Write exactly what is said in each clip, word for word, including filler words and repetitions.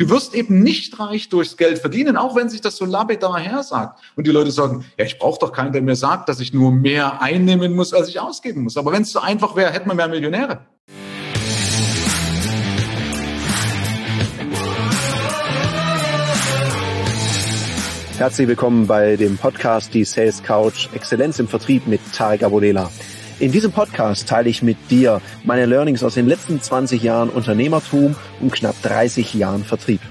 Du wirst eben nicht reich durchs Geld verdienen, auch wenn sich das so lapidar hersagt. Und die Leute sagen, ja, ich brauche doch keinen, der mir sagt, dass ich nur mehr einnehmen muss, als ich ausgeben muss. Aber wenn es so einfach wäre, hätten wir mehr Millionäre. Herzlich willkommen bei dem Podcast Die Sales Couch Exzellenz im Vertrieb mit Tarek Abodela. In diesem Podcast teile ich mit dir meine Learnings aus den letzten zwanzig Jahren Unternehmertum und knapp dreißig Jahren Vertrieb.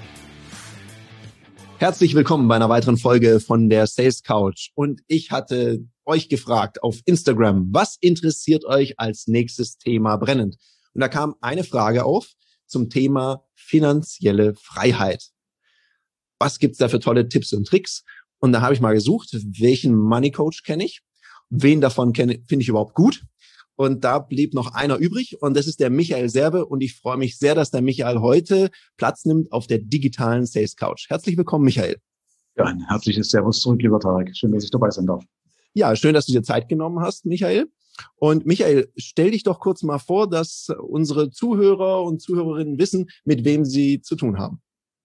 Herzlich willkommen bei einer weiteren Folge von der Sales Couch. Und ich hatte euch gefragt auf Instagram, was interessiert euch als nächstes Thema brennend? Und da kam eine Frage auf zum Thema finanzielle Freiheit. Was gibt's da für tolle Tipps und Tricks? Und da habe ich mal gesucht, welchen Money Coach kenne ich? Wen davon kenne finde ich überhaupt gut? Und da blieb noch einer übrig und das ist der Michael Serbe. Und ich freue mich sehr, dass der Michael heute Platz nimmt auf der digitalen Sales Couch. Herzlich willkommen, Michael. Ja, ein herzliches Servus zurück, lieber Tarek. Schön, dass ich dabei sein darf. Ja, schön, dass du dir Zeit genommen hast, Michael. Und Michael, stell dich doch kurz mal vor, dass unsere Zuhörer und Zuhörerinnen wissen, mit wem sie zu tun haben.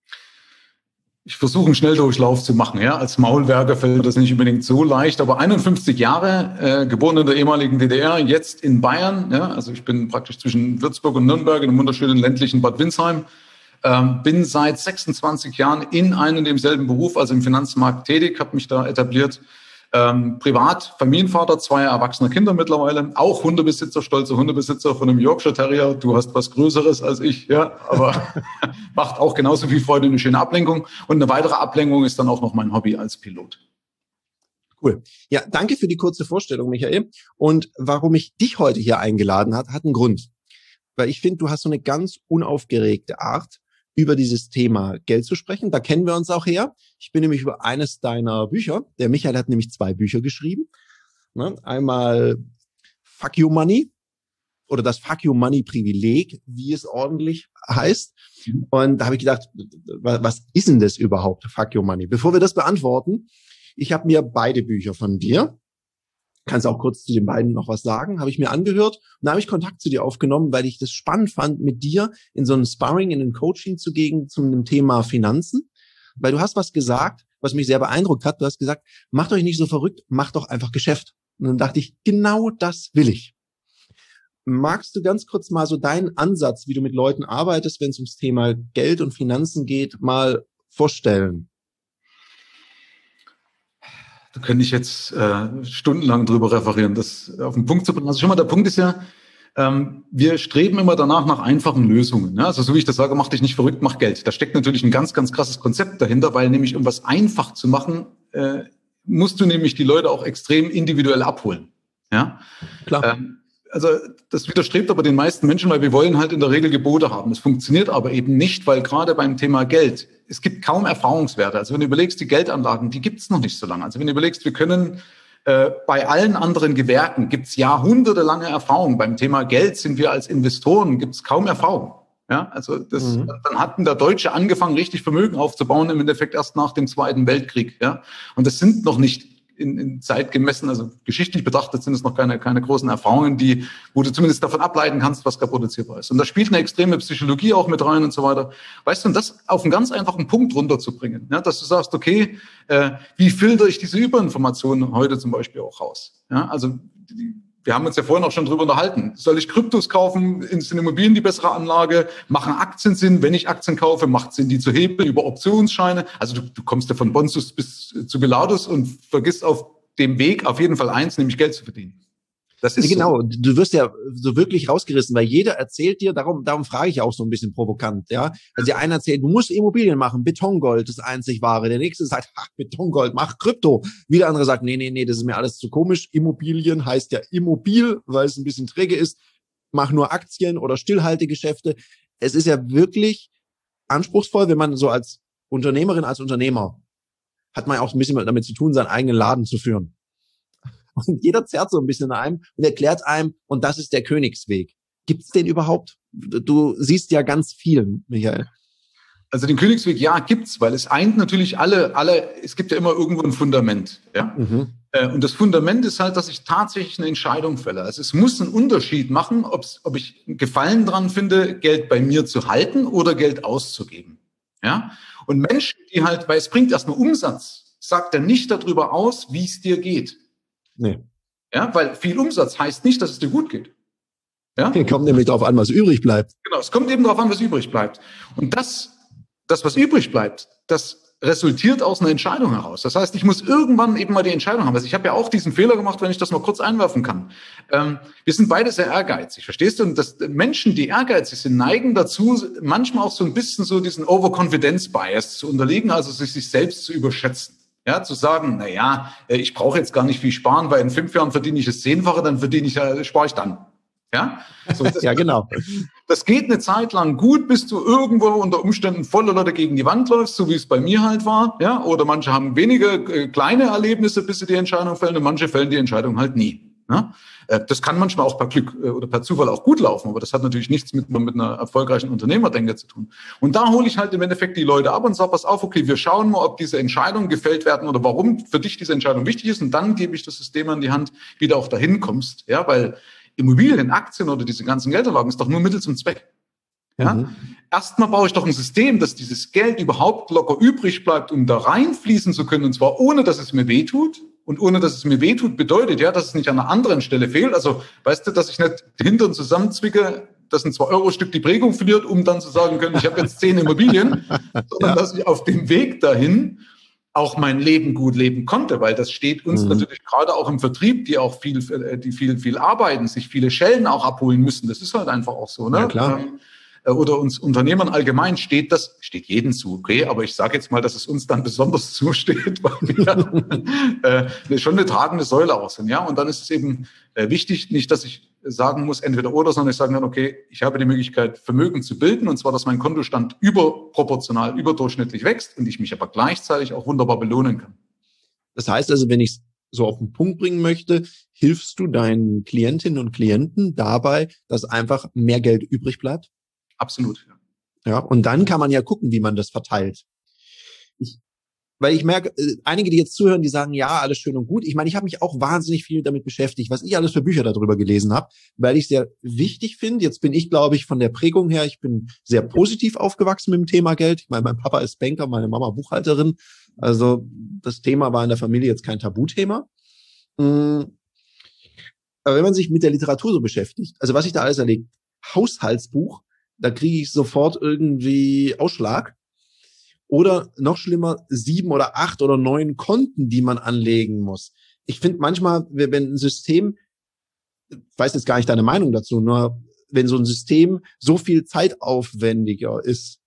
Ich versuche einen Schnelldurchlauf zu machen. Ja, als Maulwerker fällt mir das nicht unbedingt so leicht. Aber einundfünfzig Jahre, äh, geboren in der ehemaligen D D R, jetzt in Bayern. Ja, also ich bin praktisch zwischen Würzburg und Nürnberg in einem wunderschönen ländlichen Bad Windsheim. Ähm, bin seit sechsundzwanzig Jahren in einem und demselben Beruf, also im Finanzmarkt tätig, habe mich da etabliert. Ähm, privat, Familienvater, zwei erwachsene Kinder mittlerweile, auch Hundebesitzer, stolzer Hundebesitzer von einem Yorkshire Terrier. Du hast was Größeres als ich, ja, aber macht auch genauso viel Freude, eine schöne Ablenkung. Und eine weitere Ablenkung ist dann auch noch mein Hobby als Pilot. Cool. Ja, danke für die kurze Vorstellung, Michael. Und warum ich dich heute hier eingeladen habe, hat einen Grund. Weil ich finde, du hast so eine ganz unaufgeregte Art, über dieses Thema Geld zu sprechen. Da kennen wir uns auch her. Ich bin nämlich über eines deiner Bücher, der Michael hat nämlich zwei Bücher geschrieben. Ne? Einmal Fuck You Money oder das Fuck You Money Privileg, wie es ordentlich heißt. Und da habe ich gedacht, was ist denn das überhaupt, Fuck You Money? Bevor wir das beantworten, ich habe mir beide Bücher von dir, kannst auch kurz zu den beiden noch was sagen, habe ich mir angehört und da habe ich Kontakt zu dir aufgenommen, weil ich das spannend fand, mit dir in so einem Sparring, in ein Coaching zu gehen zum Thema Finanzen, weil du hast was gesagt, was mich sehr beeindruckt hat. Du hast gesagt, macht euch nicht so verrückt, macht doch einfach Geschäft. Und dann dachte ich, genau das will ich. Magst du ganz kurz mal so deinen Ansatz, wie du mit Leuten arbeitest, wenn es ums Thema Geld und Finanzen geht, mal vorstellen? Da könnte ich jetzt äh, stundenlang drüber referieren, das auf den Punkt zu bringen. Also schon mal der Punkt ist ja, ähm, wir streben immer danach nach einfachen Lösungen. Ne? Also so wie ich das sage, mach dich nicht verrückt, mach Geld. Da steckt natürlich ein ganz, ganz krasses Konzept dahinter, weil nämlich um was einfach zu machen, äh, musst du nämlich die Leute auch extrem individuell abholen. Ja, klar. Ähm, Also das widerstrebt aber den meisten Menschen, weil wir wollen halt in der Regel Gebote haben. Es funktioniert aber eben nicht, weil gerade beim Thema Geld, es gibt kaum Erfahrungswerte. Also wenn du überlegst, die Geldanlagen, die gibt es noch nicht so lange. Also wenn du überlegst, wir können äh, bei allen anderen Gewerken, gibt es jahrhundertelange Erfahrung. Beim Thema Geld sind wir als Investoren, gibt es kaum Erfahrung. Ja, also das, mhm. dann hat der Deutsche angefangen, richtig Vermögen aufzubauen, im Endeffekt erst nach dem Zweiten Weltkrieg. Ja, und das sind noch nicht In, in Zeit gemessen, also geschichtlich betrachtet sind es noch keine, keine großen Erfahrungen, die, wo du zumindest davon ableiten kannst, was reproduzierbar ist. Und da spielt eine extreme Psychologie auch mit rein und so weiter. Weißt du, und das auf einen ganz einfachen Punkt runterzubringen, ja, dass du sagst, okay, äh, wie filtere ich diese Überinformationen heute zum Beispiel auch raus? Ja, also, die, wir haben uns ja vorhin auch schon drüber unterhalten. Soll ich Kryptos kaufen? Sind Immobilien die bessere Anlage? Machen Aktien Sinn? Wenn ich Aktien kaufe, macht Sinn, die zu hebeln über Optionsscheine? Also du, du kommst ja von Bonzus bis zu Pilatus und vergisst auf dem Weg auf jeden Fall eins, nämlich Geld zu verdienen. Das ist genau, so. Du wirst ja so wirklich rausgerissen, weil jeder erzählt dir, darum darum frage ich auch so ein bisschen provokant, ja. Also der eine erzählt, du musst Immobilien machen, Betongold ist einzig wahre. Der nächste sagt, ach, Betongold, mach Krypto. Wieder andere sagt, nee, nee, nee, das ist mir alles zu komisch. Immobilien heißt ja immobil, weil es ein bisschen träge ist. Mach nur Aktien oder Stillhaltegeschäfte. Es ist ja wirklich anspruchsvoll, wenn man so als Unternehmerin, als Unternehmer, hat man ja auch ein bisschen damit zu tun, seinen eigenen Laden zu führen. Und jeder zerrt so ein bisschen an einem und erklärt einem, und das ist der Königsweg. Gibt's den überhaupt? Du siehst ja ganz viel, Michael. Also den Königsweg, ja, gibt's, weil es eint natürlich alle, alle, es gibt ja immer irgendwo ein Fundament, ja. Mhm. Und das Fundament ist halt, dass ich tatsächlich eine Entscheidung fälle. Also es muss einen Unterschied machen, ob's, ob ich einen Gefallen dran finde, Geld bei mir zu halten oder Geld auszugeben. Ja? Und Menschen, die halt, weil es bringt erstmal Umsatz, sagt er nicht darüber aus, wie es dir geht. Nee. Ja, weil viel Umsatz heißt nicht, dass es dir gut geht. Ja? Kommt nämlich darauf an, was übrig bleibt. Genau, es kommt eben darauf an, was übrig bleibt. Und das, das, was übrig bleibt, das resultiert aus einer Entscheidung heraus. Das heißt, ich muss irgendwann eben mal die Entscheidung haben. Also ich habe ja auch diesen Fehler gemacht, wenn ich das mal kurz einwerfen kann. Ähm, wir sind beide sehr ehrgeizig, verstehst du? Und das, Menschen, die ehrgeizig sind, neigen dazu, manchmal auch so ein bisschen so diesen Overconfidence-Bias zu unterliegen, also sich, sich selbst zu überschätzen. Ja, zu sagen, na ja, ich brauche jetzt gar nicht viel sparen, weil in fünf Jahren verdiene ich das Zehnfache, dann verdiene ich, äh, spare ich dann. Ja, so, das, ja, genau. Das geht eine Zeit lang gut, bis du irgendwo unter Umständen voller Leute gegen die Wand läufst, so wie es bei mir halt war. Ja, oder manche haben wenige äh, kleine Erlebnisse, bis sie die Entscheidung fällen, und manche fällen die Entscheidung halt nie. Ja? Äh, das kann manchmal auch per Glück äh, oder per Zufall auch gut laufen, aber das hat natürlich nichts mit, mit einer erfolgreichen Unternehmerdenke zu tun. Und da hole ich halt im Endeffekt die Leute ab und sage, pass auf, okay, wir schauen mal, ob diese Entscheidungen gefällt werden oder warum für dich diese Entscheidung wichtig ist, und dann gebe ich das System an die Hand, wie du auch dahin kommst. Ja, weil Immobilien, Aktien oder diese ganzen Geldanlagen ist doch nur Mittel zum Zweck. Ja? Mhm. Erstmal baue ich doch ein System, dass dieses Geld überhaupt locker übrig bleibt, um da reinfließen zu können, und zwar ohne, dass es mir wehtut. Und ohne, dass es mir wehtut, bedeutet ja, dass es nicht an einer anderen Stelle fehlt. Also, weißt du, dass ich nicht den Hintern zusammenzwicke, dass ein zwei Euro Stück die Prägung verliert, um dann zu sagen können, ich habe jetzt zehn Immobilien, sondern ja, dass ich auf dem Weg dahin auch mein Leben gut leben konnte, weil das steht uns mhm. natürlich gerade auch im Vertrieb, die auch viel, die viel, viel arbeiten, sich viele Schellen auch abholen müssen. Das ist halt einfach auch so, ne? Ja, klar. Ähm, oder uns Unternehmern allgemein steht das, steht jedem zu, okay, aber ich sage jetzt mal, dass es uns dann besonders zusteht, weil wir äh, schon eine tragende Säule auch sind, ja, und dann ist es eben äh, wichtig, nicht, dass ich sagen muss, entweder oder, sondern ich sage dann, okay, ich habe die Möglichkeit, Vermögen zu bilden, und zwar, dass mein Kontostand überproportional, überdurchschnittlich wächst und ich mich aber gleichzeitig auch wunderbar belohnen kann. Das heißt also, wenn ich es so auf den Punkt bringen möchte, hilfst du deinen Klientinnen und Klienten dabei, dass einfach mehr Geld übrig bleibt? Absolut, ja. Ja, und dann kann man ja gucken, wie man das verteilt. Ich, weil ich merke, einige, die jetzt zuhören, die sagen, ja, alles schön und gut. Ich meine, ich habe mich auch wahnsinnig viel damit beschäftigt, was ich alles für Bücher darüber gelesen habe, weil ich es sehr wichtig finde. Jetzt bin ich, glaube ich, von der Prägung her, ich bin sehr positiv aufgewachsen mit dem Thema Geld. Ich meine, mein Papa ist Banker, meine Mama Buchhalterin. Also das Thema war in der Familie jetzt kein Tabuthema. Aber wenn man sich mit der Literatur so beschäftigt, also was ich da alles erlebt, Haushaltsbuch, da kriege ich sofort irgendwie Ausschlag. Oder noch schlimmer, sieben oder acht oder neun Konten, die man anlegen muss. Ich finde manchmal, wenn ein System, ich weiß jetzt gar nicht deine Meinung dazu, nur wenn so ein System so viel zeitaufwendiger ist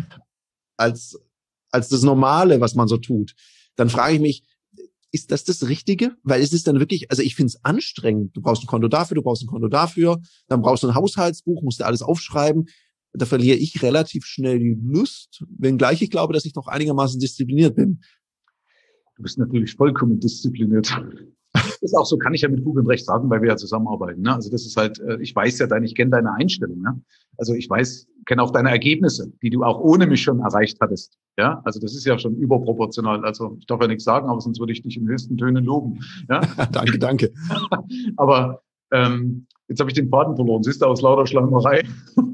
als, als das Normale, was man so tut, dann frage ich mich, ist das das Richtige? Weil es ist dann wirklich, also ich finde es anstrengend. Du brauchst ein Konto dafür, du brauchst ein Konto dafür, dann brauchst du ein Haushaltsbuch, musst du alles aufschreiben. Da verliere ich relativ schnell die Lust, wenngleich ich glaube, dass ich noch einigermaßen diszipliniert bin. Du bist natürlich vollkommen diszipliniert. Das ist auch so, kann ich ja mit Fug und Recht sagen, weil wir ja zusammenarbeiten. Ne? Also das ist halt, ich weiß ja deine, ich kenne deine Einstellung. Ne? Also ich weiß, kenne auch deine Ergebnisse, die du auch ohne mich schon erreicht hattest. Ja, also das ist ja schon überproportional. Also ich darf ja nichts sagen, aber sonst würde ich dich in höchsten Tönen loben. Ja? Danke, danke. Aber ähm, jetzt habe ich den Faden verloren. Siehst du, aus lauter Schleimerei.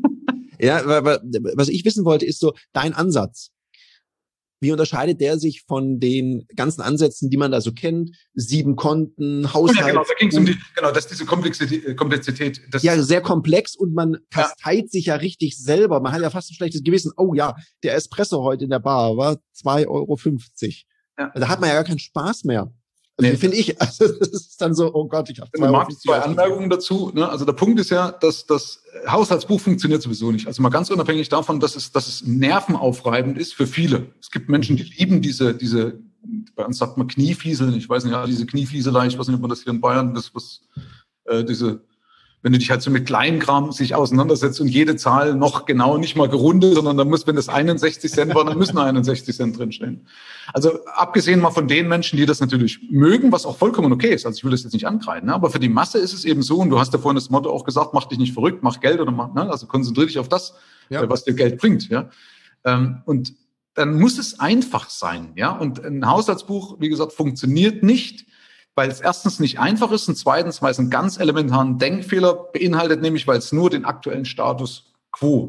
Ja, was ich wissen wollte, ist so dein Ansatz. Wie unterscheidet der sich von den ganzen Ansätzen, die man da so kennt? Sieben Konten, Haushalt. Ja, genau, da ging es um die, genau, das ist diese Komplexität. Komplexität das ja, sehr komplex, und man kasteit ja. sich ja richtig selber. Man hat ja fast ein schlechtes Gewissen. Oh ja, der Espresso heute in der Bar war zwei Euro fünfzig. Ja. Da hat man ja gar keinen Spaß mehr. Also, nee. Finde ich, also das ist dann so, oh Gott, ich habe zwei, Euro zwei Anmerkungen dazu. Ne? Also der Punkt ist ja, dass das Haushaltsbuch funktioniert sowieso nicht. Also mal ganz unabhängig davon, dass es, dass es nervenaufreibend ist für viele. Es gibt Menschen, die lieben diese, diese, bei uns sagt man Kniefieseln, ich weiß nicht, ja, diese Kniefieselei, ich weiß nicht, ob man das hier in Bayern, das was, äh, diese, wenn du dich halt so mit Kleinkram sich auseinandersetzt und jede Zahl noch genau nicht mal gerundet, sondern da muss, wenn das einundsechzig Cent war, dann müssen einundsechzig Cent drinstehen. Also abgesehen mal von den Menschen, die das natürlich mögen, was auch vollkommen okay ist, also ich will das jetzt nicht ankreiden, ne? Aber für die Masse ist es eben so, und du hast ja vorhin das Motto auch gesagt, mach dich nicht verrückt, mach Geld oder mach, ne? Also konzentriere dich auf das, ja, was dir Geld bringt, ja. Und dann muss es einfach sein, ja. Und ein Haushaltsbuch, wie gesagt, funktioniert nicht, weil es erstens nicht einfach ist und zweitens, weil es einen ganz elementaren Denkfehler beinhaltet, nämlich weil es nur den aktuellen Status quo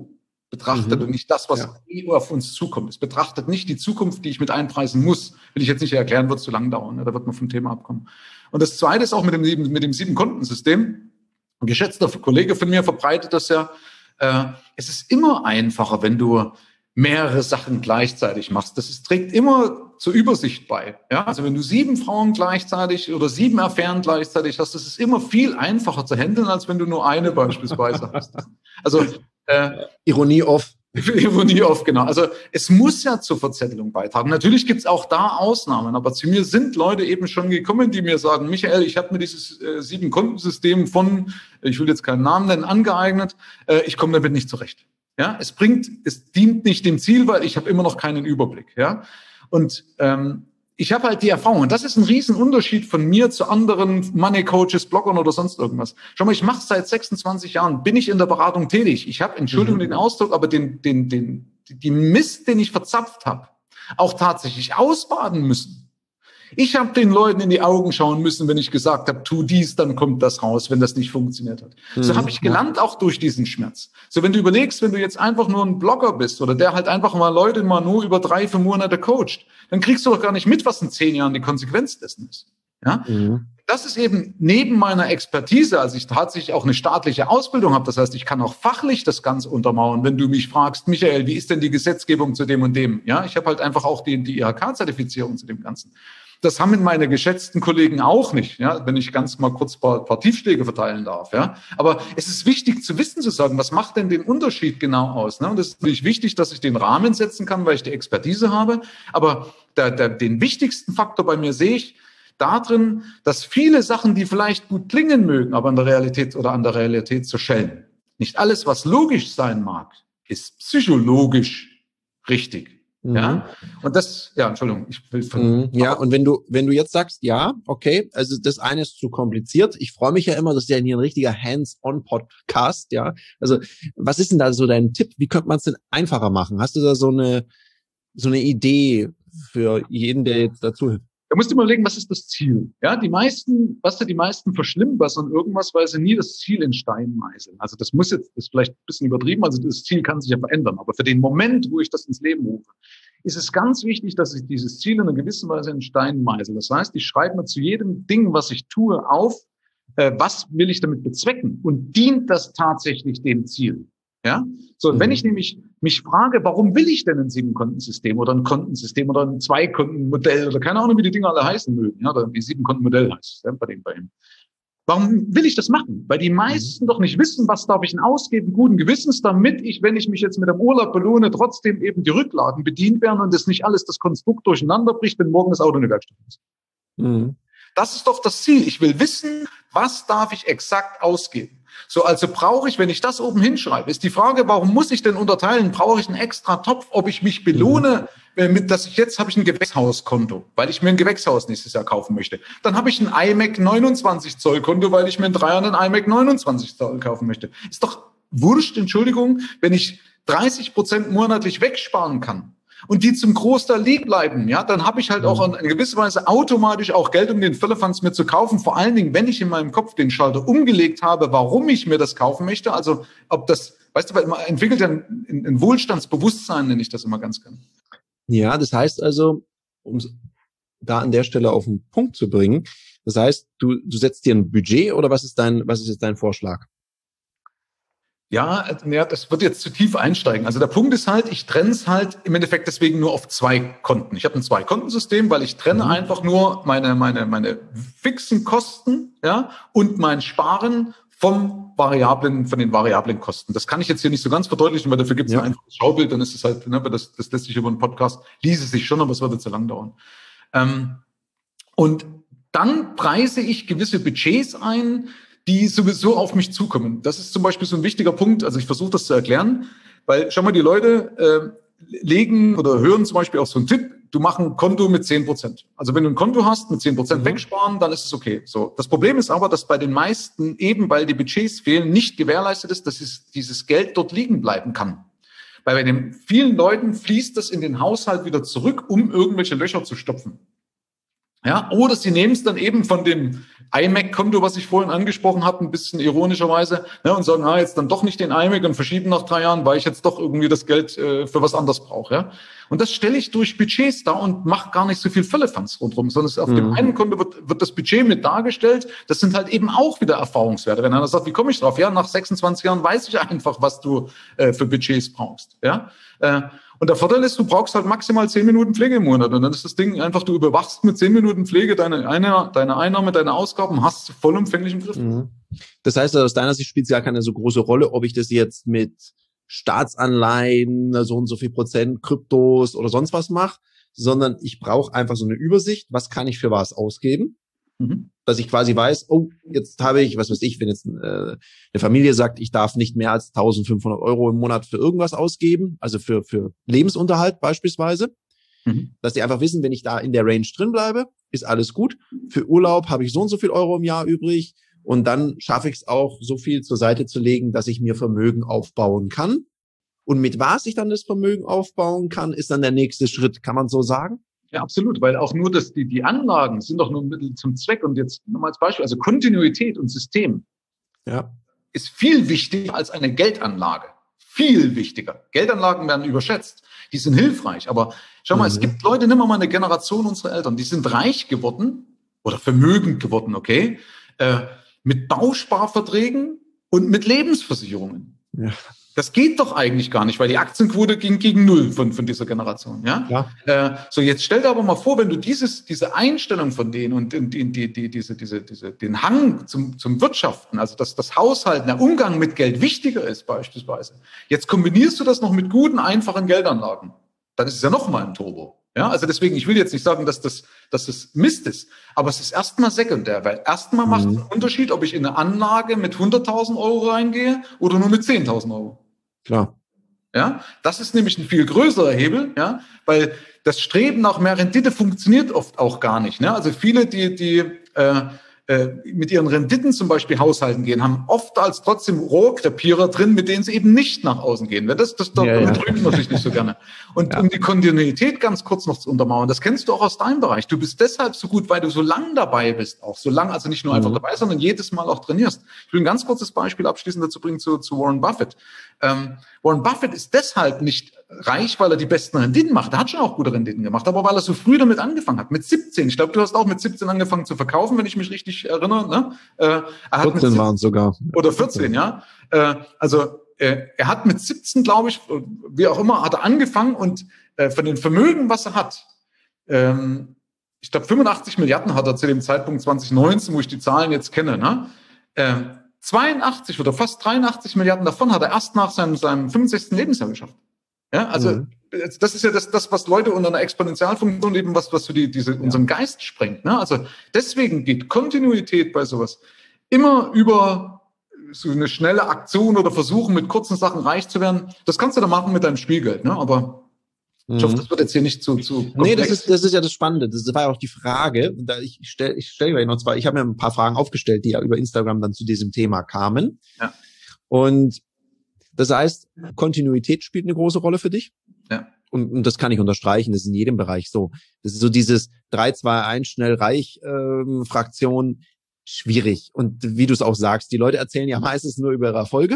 betrachtet Mhm. und nicht das, was Ja. eh auf uns zukommt. Es betrachtet nicht die Zukunft, die ich mit einpreisen muss. Will ich jetzt nicht erklären, wird zu lang dauern. Ne? Da wird man vom Thema abkommen. Und das Zweite ist auch mit dem, mit dem Sieben-Konten-System. Ein geschätzter Kollege von mir verbreitet das ja. Äh, es ist immer einfacher, wenn du mehrere Sachen gleichzeitig machst. Das ist, trägt immer zur Übersicht bei. Ja? Also wenn du sieben Frauen gleichzeitig oder sieben Affären gleichzeitig hast, das ist immer viel einfacher zu handeln, als wenn du nur eine beispielsweise hast. Also äh, Ironie off. Ironie oft, genau. Also es muss ja zur Verzettelung beitragen. Natürlich gibt es auch da Ausnahmen, aber zu mir sind Leute eben schon gekommen, die mir sagen, Michael, ich habe mir dieses äh, Sieben-Kontensystem von, ich will jetzt keinen Namen nennen, angeeignet, äh, ich komme damit nicht zurecht. Ja, es bringt, es dient nicht dem Ziel, weil ich habe immer noch keinen Überblick. Ja, und ähm, ich habe halt die Erfahrung, und das ist ein Riesenunterschied von mir zu anderen Money-Coaches, Bloggern oder sonst irgendwas. Schau mal, ich mache seit sechsundzwanzig Jahren, bin ich in der Beratung tätig. Ich habe, Entschuldigung Mhm. den Ausdruck, aber den, den, den, die Mist, den ich verzapft habe, auch tatsächlich ausbaden müssen. Ich habe den Leuten in die Augen schauen müssen, wenn ich gesagt habe, tu dies, dann kommt das raus, wenn das nicht funktioniert hat. Mhm. So habe ich gelernt, auch durch diesen Schmerz. So, wenn du überlegst, wenn du jetzt einfach nur ein Blogger bist oder der halt einfach mal Leute mal nur über drei, fünf Monate coacht, dann kriegst du doch gar nicht mit, was in zehn Jahren die Konsequenz dessen ist. Ja? Mhm. Das ist eben neben meiner Expertise, als ich tatsächlich auch eine staatliche Ausbildung habe. Das heißt, ich kann auch fachlich das Ganze untermauern. Wenn du mich fragst, Michael, wie ist denn die Gesetzgebung zu dem und dem? Ja, ich habe halt einfach auch die, die I H K-Zertifizierung zu dem Ganzen. Das haben meine geschätzten Kollegen auch nicht, ja, wenn ich ganz mal kurz ein paar, paar Tiefschläge verteilen darf. Ja. Aber es ist wichtig zu wissen, zu sagen, was macht denn den Unterschied genau aus? Ne? Und es ist natürlich wichtig, dass ich den Rahmen setzen kann, weil ich die Expertise habe. Aber der, der, den wichtigsten Faktor bei mir sehe ich darin, dass viele Sachen, die vielleicht gut klingen mögen, aber an der Realität oder an der Realität zerschellen. Nicht alles, was logisch sein mag, ist psychologisch richtig. Mhm. Ja, und das, ja, Entschuldigung, ich will von. Mhm. Ja, und wenn du, wenn du jetzt sagst, ja, okay, also das eine ist zu kompliziert. Ich freue mich ja immer, das ist ja hier ein richtiger Hands-on-Podcast, ja. Also, was ist denn da so dein Tipp? Wie könnte man es denn einfacher machen? Hast du da so eine, so eine Idee für jeden, der jetzt dazu hilft? Da musst du mal überlegen, was ist das Ziel? Ja, die meisten, was da die meisten verschlimmbessern irgendwas, weil sie nie das Ziel in Stein meißeln. Also das muss jetzt, ist vielleicht ein bisschen übertrieben, also das Ziel kann sich ja verändern. Aber für den Moment, wo ich das ins Leben rufe, ist es ganz wichtig, dass ich dieses Ziel in einer gewissen Weise in Stein meißel. Das heißt, ich schreibe mir zu jedem Ding, was ich tue, auf, äh, was will ich damit bezwecken? Und dient das tatsächlich dem Ziel? Ja, so, mhm. Wenn ich nämlich mich frage, warum will ich denn ein Sieben-Konten-System oder ein Kontensystem oder ein Zwei-Konten-Modell oder keine Ahnung, wie die Dinger alle heißen mögen, ja, oder wie Sieben-Konten-Modell heißt, ja, bei dem, bei ihm. Warum will ich das machen? Weil die meisten mhm. doch nicht wissen, was darf ich denn ausgeben, guten Gewissens, damit ich, wenn ich mich jetzt mit dem Urlaub belohne, trotzdem eben die Rücklagen bedient werden und das nicht alles das Konstrukt durcheinander bricht, wenn morgen das Auto in der Werkstatt ist. Mhm. Das ist doch das Ziel. Ich will wissen, was darf ich exakt ausgeben. So, also brauche ich, wenn ich das oben hinschreibe, ist die Frage, warum muss ich denn unterteilen? Brauche ich einen extra Topf, ob ich mich belohne, mhm. mit, dass ich jetzt habe ich ein Gewächshauskonto, weil ich mir ein Gewächshaus nächstes Jahr kaufen möchte. Dann habe ich ein iMac neunundzwanzig Zoll Konto, weil ich mir in drei Jahren ein iMac neunundzwanzig Zoll kaufen möchte. Ist doch wurscht, Entschuldigung, wenn ich dreißig Prozent monatlich wegsparen kann. Und die zum Großteil liegen bleiben, ja, dann habe ich halt auch in gewisser Weise automatisch auch Geld, um den Firlefanz mir zu kaufen. Vor allen Dingen, wenn ich in meinem Kopf den Schalter umgelegt habe, warum ich mir das kaufen möchte. Also ob das, weißt du, man entwickelt ja ein, ein Wohlstandsbewusstsein, nenne ich das immer ganz gerne. Ja, das heißt also, um es da an der Stelle auf den Punkt zu bringen, das heißt, du, du setzt dir ein Budget oder was ist dein, was ist jetzt dein Vorschlag? Ja, ja, das wird jetzt zu tief einsteigen. Also der Punkt ist halt, ich trenne es halt im Endeffekt deswegen nur auf zwei Konten. Ich habe ein Zwei-Konten-System, weil ich trenne mhm. einfach nur meine meine meine fixen Kosten, ja, und mein Sparen vom variablen von den variablen Kosten. Das kann ich jetzt hier nicht so ganz verdeutlichen, weil dafür gibt es ja. ein einfaches Schaubild. Dann ist es halt, ne, das das lässt sich über einen Podcast ließe sich schon, aber es würde zu lang dauern. Ähm, und dann preise ich gewisse Budgets ein, die sowieso auf mich zukommen. Das ist zum Beispiel so ein wichtiger Punkt. Also ich versuche das zu erklären, weil schau mal, die Leute äh, legen oder hören zum Beispiel auch so einen Tipp, du machst ein Konto mit zehn Prozent. Also wenn du ein Konto hast mit zehn Prozent mhm. wegsparen, dann ist es okay. So. Das Problem ist aber, dass bei den meisten eben, weil die Budgets fehlen, nicht gewährleistet ist, dass es, dieses Geld dort liegen bleiben kann. Weil bei den vielen Leuten fließt das in den Haushalt wieder zurück, um irgendwelche Löcher zu stopfen. Ja, oder sie nehmen es dann eben von dem iMac-Konto, was ich vorhin angesprochen habe, ein bisschen ironischerweise, ne, und sagen, ah, jetzt dann doch nicht den iMac und verschieben nach drei Jahren, weil ich jetzt doch irgendwie das Geld äh, für was anderes brauche. Ja? Und das stelle ich durch Budgets dar und mache gar nicht so viel Völlefanz rundherum, sondern es auf mhm. dem einen Konto wird, wird das Budget mit dargestellt. Das sind halt eben auch wieder Erfahrungswerte. Wenn einer sagt, wie komme ich drauf? Ja, nach sechsundzwanzig Jahren weiß ich einfach, was du äh, für Budgets brauchst. Ja. Äh, Und der Vorteil ist, du brauchst halt maximal zehn Minuten Pflege im Monat. Und dann ist das Ding einfach, du überwachst mit zehn Minuten Pflege deine, eine, deine Einnahme, deine Ausgaben, hast du vollumfänglich im Griff. Mhm. Das heißt, aus deiner Sicht spielt es ja keine so große Rolle, ob ich das jetzt mit Staatsanleihen, so und so viel Prozent, Kryptos oder sonst was mache, sondern ich brauche einfach so eine Übersicht, was kann ich für was ausgeben. Mhm. Dass ich quasi weiß, oh, jetzt habe ich, was weiß ich, wenn jetzt äh, eine Familie sagt, ich darf nicht mehr als eintausendfünfhundert Euro im Monat für irgendwas ausgeben, also für für Lebensunterhalt beispielsweise, mhm. dass die einfach wissen, wenn ich da in der Range drin bleibe, ist alles gut. Für Urlaub habe ich so und so viel Euro im Jahr übrig und dann schaffe ich es auch, so viel zur Seite zu legen, dass ich mir Vermögen aufbauen kann. Und mit was ich dann das Vermögen aufbauen kann, ist dann der nächste Schritt, kann man so sagen? Ja, absolut, weil auch nur das, die, die Anlagen sind doch nur ein Mittel zum Zweck. Und jetzt nochmal als Beispiel, also Kontinuität und System ja. ist viel wichtiger als eine Geldanlage. Viel wichtiger. Geldanlagen werden überschätzt. Die sind hilfreich. Aber schau mal, mhm. es gibt Leute, nimm mal eine Generation unserer Eltern, die sind reich geworden oder vermögend geworden, okay, äh, mit Bausparverträgen und mit Lebensversicherungen. Ja. Das geht doch eigentlich gar nicht, weil die Aktienquote ging gegen null von, von dieser Generation, ja? Ja. Äh, so, jetzt stell dir aber mal vor, wenn du dieses, diese Einstellung von denen und die, die, die, diese, diese, diese, den Hang zum, zum Wirtschaften, also dass das Haushalten, der Umgang mit Geld wichtiger ist beispielsweise. Jetzt kombinierst du das noch mit guten, einfachen Geldanlagen. Dann ist es ja noch mal ein Turbo. Ja, also deswegen, ich will jetzt nicht sagen, dass das, dass das Mist ist, aber es ist erstmal sekundär, weil erstmal macht es einen Unterschied, ob ich in eine Anlage mit hunderttausend Euro reingehe oder nur mit zehntausend Euro. Klar. Ja, das ist nämlich ein viel größerer Hebel, ja, weil das Streben nach mehr Rendite funktioniert oft auch gar nicht. Ne? Also viele, die, die äh, äh, mit ihren Renditen zum Beispiel haushalten gehen, haben oft als trotzdem Rohrkrepierer drin, mit denen sie eben nicht nach außen gehen. Das, das, das, ja, damit ja. rügt man sich nicht so gerne. Und ja. um die Kontinuität ganz kurz noch zu untermauern, das kennst du auch aus deinem Bereich. Du bist deshalb so gut, weil du so lang dabei bist, auch so lang, also nicht nur einfach mhm. dabei, sondern jedes Mal auch trainierst. Ich will ein ganz kurzes Beispiel abschließend dazu bringen zu, zu Warren Buffett. Ähm, Warren Buffett ist deshalb nicht reich, weil er die besten Renditen macht. Er hat schon auch gute Renditen gemacht, aber weil er so früh damit angefangen hat. Mit siebzehn. Ich glaube, du hast auch mit siebzehn angefangen zu verkaufen, wenn ich mich richtig erinnere. Ne? Äh, er hat vierzehn waren es sogar. Oder vierzehn, ja. Äh, also äh, er hat mit siebzehn, glaube ich, wie auch immer, hat er angefangen und äh, von den Vermögen, was er hat, ähm, ich glaube fünfundachtzig Milliarden hat er zu dem Zeitpunkt zwanzig neunzehn, wo ich die Zahlen jetzt kenne, ne? Äh, zweiundachtzig oder fast dreiundachtzig Milliarden davon hat er erst nach seinem, seinem fünfundsechzigsten Lebensjahr geschafft. Ja, also mhm. das ist ja das, das, was Leute unter einer Exponentialfunktion eben, was, was so die, diese, unseren Geist sprengt. Ne? Also deswegen geht Kontinuität bei sowas immer über so eine schnelle Aktion oder Versuchen, mit kurzen Sachen reich zu werden. Das kannst du da machen mit deinem Spielgeld, ne? Aber mhm. ich hoffe, das wird jetzt hier nicht zu, zu komplex. Nee, das ist, das ist ja das Spannende. Das war ja auch die Frage. Und da ich stelle, ich stelle gleich noch zwei. Ich habe mir ein paar Fragen aufgestellt, die ja über Instagram dann zu diesem Thema kamen. Ja. Und das heißt, Kontinuität spielt eine große Rolle für dich. Ja. Und, und das kann ich unterstreichen. Das ist in jedem Bereich so. Das ist so dieses drei zwei eins schnell reich ähm, Fraktion schwierig. Und wie du es auch sagst, die Leute erzählen ja meistens nur über ihre Erfolge.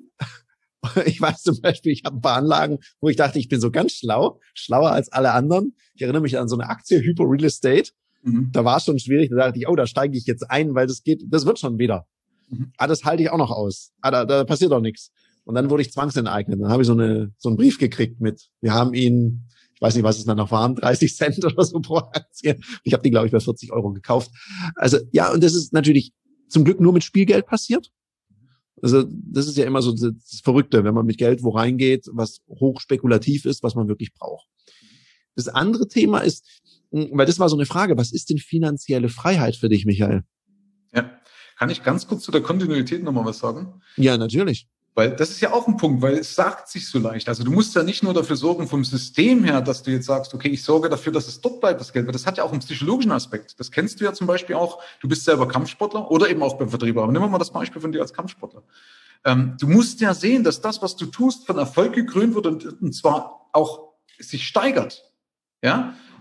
Ich weiß zum Beispiel, ich habe ein paar Anlagen, wo ich dachte, ich bin so ganz schlau, schlauer als alle anderen. Ich erinnere mich an so eine Aktie, Hypo Real Estate. Mhm. Da war es schon schwierig. Da dachte ich, oh, da steige ich jetzt ein, weil das geht, das wird schon wieder. Mhm. Ah, das halte ich auch noch aus. Ah, da, da passiert doch nichts. Und dann wurde ich zwangsenteignet. Dann habe ich so eine so einen Brief gekriegt mit, wir haben ihn, ich weiß nicht, was es dann noch waren, dreißig Cent oder so pro Aktie. Ich habe die, glaube ich, bei vierzig Euro gekauft. Also ja, und das ist natürlich zum Glück nur mit Spielgeld passiert. Also das ist ja immer so das Verrückte, wenn man mit Geld wo reingeht, was hochspekulativ ist, was man wirklich braucht. Das andere Thema ist, weil das war so eine Frage, was ist denn finanzielle Freiheit für dich, Michael? Ja, kann ich ganz kurz zu der Kontinuität nochmal was sagen? Ja, natürlich. Weil das ist ja auch ein Punkt, weil es sagt sich so leicht. Also du musst ja nicht nur dafür sorgen vom System her, dass du jetzt sagst, okay, ich sorge dafür, dass es dort bleibt, das Geld. Weil das hat ja auch einen psychologischen Aspekt. Das kennst du ja zum Beispiel auch. Du bist selber Kampfsportler oder eben auch beim Vertrieb. Aber nehmen wir mal das Beispiel von dir als Kampfsportler. Ähm, du musst ja sehen, dass das, was du tust, von Erfolg gekrönt wird und, und zwar auch sich steigert. Ja?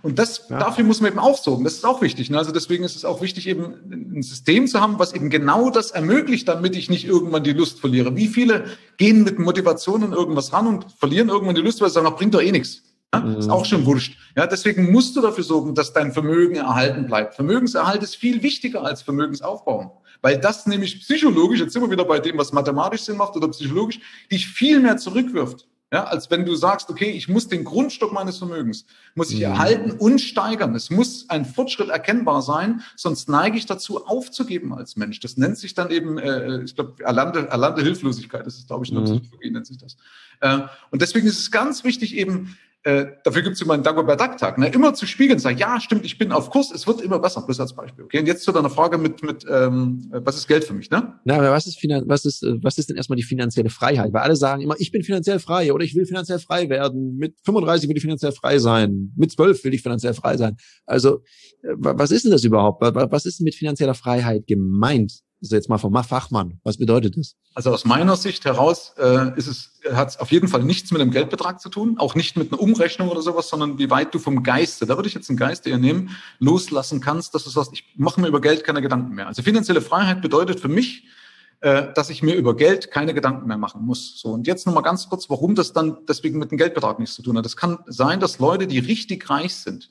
Und das, ja. dafür muss man eben auch sorgen. Das ist auch wichtig. Ne? Also deswegen ist es auch wichtig, eben ein System zu haben, was eben genau das ermöglicht, damit ich nicht irgendwann die Lust verliere. Wie viele gehen mit Motivation an irgendwas ran und verlieren irgendwann die Lust, weil sie sagen, bringt doch eh nichts. Ja? Mhm. Ist auch schon wurscht. Ja, deswegen musst du dafür sorgen, dass dein Vermögen erhalten bleibt. Vermögenserhalt ist viel wichtiger als Vermögensaufbau. Weil das nämlich psychologisch, jetzt sind wir wieder bei dem, was mathematisch Sinn macht oder psychologisch, dich viel mehr zurückwirft. Ja, als wenn du sagst, okay, ich muss den Grundstock meines Vermögens, muss ich erhalten und steigern. Es muss ein Fortschritt erkennbar sein, sonst neige ich dazu, aufzugeben als Mensch. Das nennt sich dann eben, äh, ich glaube, erlernte, erlernte Hilflosigkeit. Das ist, glaube ich, in der Psychologie nennt sich das. Äh, und deswegen ist es ganz wichtig eben, Äh, dafür gibt es immer einen Dagobert Duck-Tag, ne? Immer zu spiegeln, sagen, ja, stimmt, ich bin auf Kurs, es wird immer besser, bloß als Beispiel. Okay, und jetzt zu deiner Frage mit, mit ähm, was ist Geld für mich, ne? Na, aber was ist, was ist, was ist denn erstmal die finanzielle Freiheit? Weil alle sagen immer, ich bin finanziell frei oder ich will finanziell frei werden. Mit fünfunddreißig will ich finanziell frei sein. Mit zwölf will ich finanziell frei sein. Also, was ist denn das überhaupt? Was ist denn mit finanzieller Freiheit gemeint? Also jetzt mal vom Fachmann. Was bedeutet das? Also aus meiner Sicht heraus äh, ist es, hat es auf jeden Fall nichts mit einem Geldbetrag zu tun, auch nicht mit einer Umrechnung oder sowas, sondern wie weit du vom Geiste, da würde ich jetzt einen Geist eher nehmen, loslassen kannst, dass du sagst, ich mache mir über Geld keine Gedanken mehr. Also finanzielle Freiheit bedeutet für mich, äh, dass ich mir über Geld keine Gedanken mehr machen muss. So, und jetzt nochmal ganz kurz, warum das dann deswegen mit einem Geldbetrag nichts zu tun hat. Das kann sein, dass Leute, die richtig reich sind,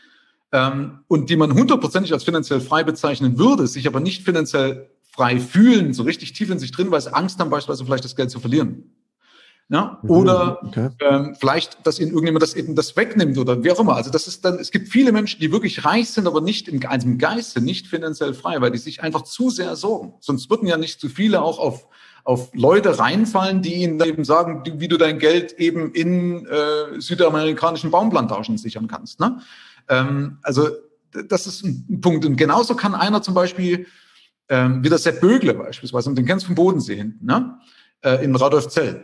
ähm, und die man hundertprozentig als finanziell frei bezeichnen würde, sich aber nicht finanziell frei fühlen, so richtig tief in sich drin, weil sie Angst haben, beispielsweise vielleicht das Geld zu verlieren. Ja? Oder okay. ähm, vielleicht, dass ihnen irgendjemand das eben das wegnimmt oder wie auch immer. Also das ist dann, es gibt viele Menschen, die wirklich reich sind, aber nicht im, also im Geiste, nicht finanziell frei, weil die sich einfach zu sehr sorgen. Sonst würden ja nicht zu viele auch auf auf Leute reinfallen, die ihnen eben sagen, wie du dein Geld eben in äh, südamerikanischen Baumplantagen sichern kannst. Ne? Ähm, also das ist ein Punkt. Und genauso kann einer zum Beispiel Ähm, wie der Sepp Bögle beispielsweise, und den kennst du vom Bodensee hinten, ne? äh, in Radolfzell.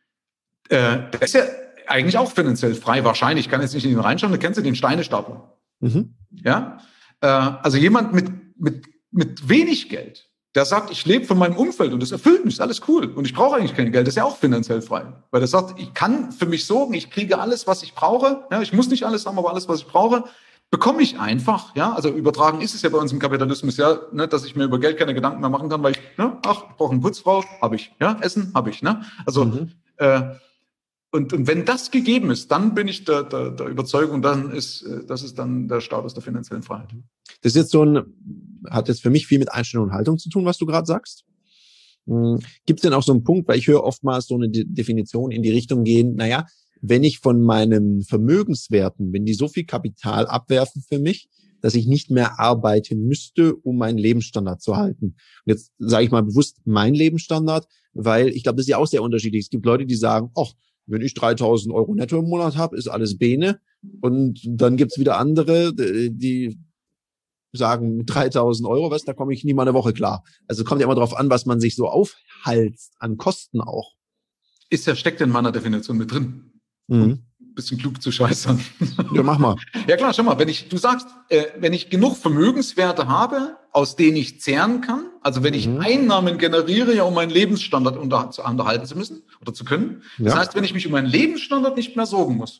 Äh, der ist ja eigentlich auch finanziell frei, wahrscheinlich, ich kann jetzt nicht in ihn reinschauen, da kennst du den Steinestapler. Mhm. Ja? Äh, also jemand mit, mit, mit wenig Geld, der sagt, ich lebe von meinem Umfeld und das erfüllt mich, ist alles cool und ich brauche eigentlich kein Geld, das ist ja auch finanziell frei. Weil der sagt, ich kann für mich sorgen, ich kriege alles, was ich brauche, ja, ich muss nicht alles haben, aber alles, was ich brauche, bekomme ich einfach, ja, also übertragen ist es ja bei uns im Kapitalismus ja, ne, dass ich mir über Geld keine Gedanken mehr machen kann, weil ich, ne, ach, ich brauche eine Putzfrau, habe ich, ja, Essen habe ich, ne, also mhm. äh, und, und wenn das gegeben ist, dann bin ich der, der, der Überzeugung, dann ist, das ist dann der Status der finanziellen Freiheit. Das ist jetzt so ein, hat jetzt für mich viel mit Einstellung und Haltung zu tun, was du gerade sagst. Gibt es denn auch so einen Punkt, weil ich höre oftmals so eine De- Definition in die Richtung gehen, naja, wenn ich von meinen Vermögenswerten, wenn die so viel Kapital abwerfen für mich, dass ich nicht mehr arbeiten müsste, um meinen Lebensstandard zu halten. Und jetzt sage ich mal bewusst mein Lebensstandard, weil ich glaube, das ist ja auch sehr unterschiedlich. Es gibt Leute, die sagen, ach, wenn ich dreitausend Euro netto im Monat habe, ist alles Bene. Und dann gibt's wieder andere, die sagen, mit dreitausend Euro, was, da komme ich nie mal eine Woche klar. Also kommt ja immer darauf an, was man sich so aufhalst, an Kosten auch. Ist ja, steckt in meiner Definition mit drin. Mhm. Ein bisschen klug zu scheißern. Ja, mach mal. Ja klar, schau mal, wenn ich, du sagst, äh, wenn ich genug Vermögenswerte habe, aus denen ich zehren kann, also wenn ich mhm. Einnahmen generiere, ja, um meinen Lebensstandard unter, zu unterhalten zu müssen oder zu können. Das ja. heißt, wenn ich mich um meinen Lebensstandard nicht mehr sorgen muss.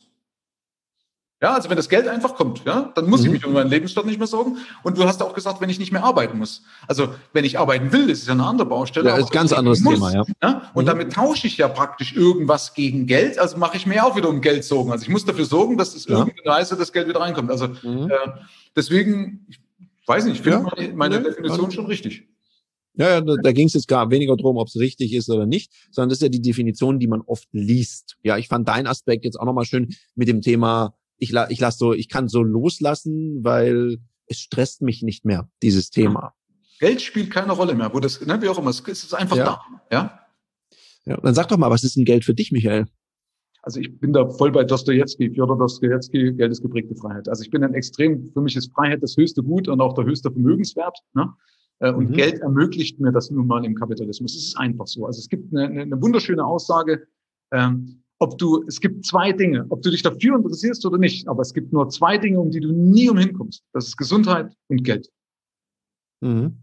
Ja, also wenn das Geld einfach kommt, ja, dann muss mhm. ich mich um meinen Lebensstandard nicht mehr sorgen. Und du hast auch gesagt, wenn ich nicht mehr arbeiten muss. Also wenn ich arbeiten will, das ist ja eine andere Baustelle. Ja, ist ein ganz anderes muss, Thema, ja. ja? Und mhm. damit tausche ich ja praktisch irgendwas gegen Geld. Also mache ich mir auch wieder um Geld sorgen. Also ich muss dafür sorgen, dass es ja. irgendeine Weise das Geld wieder reinkommt. Also mhm. äh, deswegen, ich weiß nicht, ich finde ja. meine, meine nee, Definition schon richtig. Ja, ja, da, da ging es jetzt gar weniger drum, ob es richtig ist oder nicht, sondern das ist ja die Definition, die man oft liest. Ja, ich fand deinen Aspekt jetzt auch nochmal schön mit dem Thema, ich, la, ich lass so, ich kann so loslassen, weil es stresst mich nicht mehr, dieses Thema. Geld spielt keine Rolle mehr, wo das, ne, wie auch immer, es ist einfach ja. da, ja. Ja, dann sag doch mal, was ist denn Geld für dich, Michael? Also ich bin da voll bei Dostojewski, Fjodor Dostojewski, Geld ist geprägte Freiheit. Also ich bin ein extrem, für mich ist Freiheit das höchste Gut und auch der höchste Vermögenswert, ne? Und mhm. Geld ermöglicht mir das nun mal im Kapitalismus. Es ist einfach so. Also es gibt eine, eine wunderschöne Aussage, ähm, ob du, es gibt zwei Dinge, ob du dich dafür interessierst oder nicht, aber es gibt nur zwei Dinge, um die du nie umhin kommst. Das ist Gesundheit und Geld. Mhm.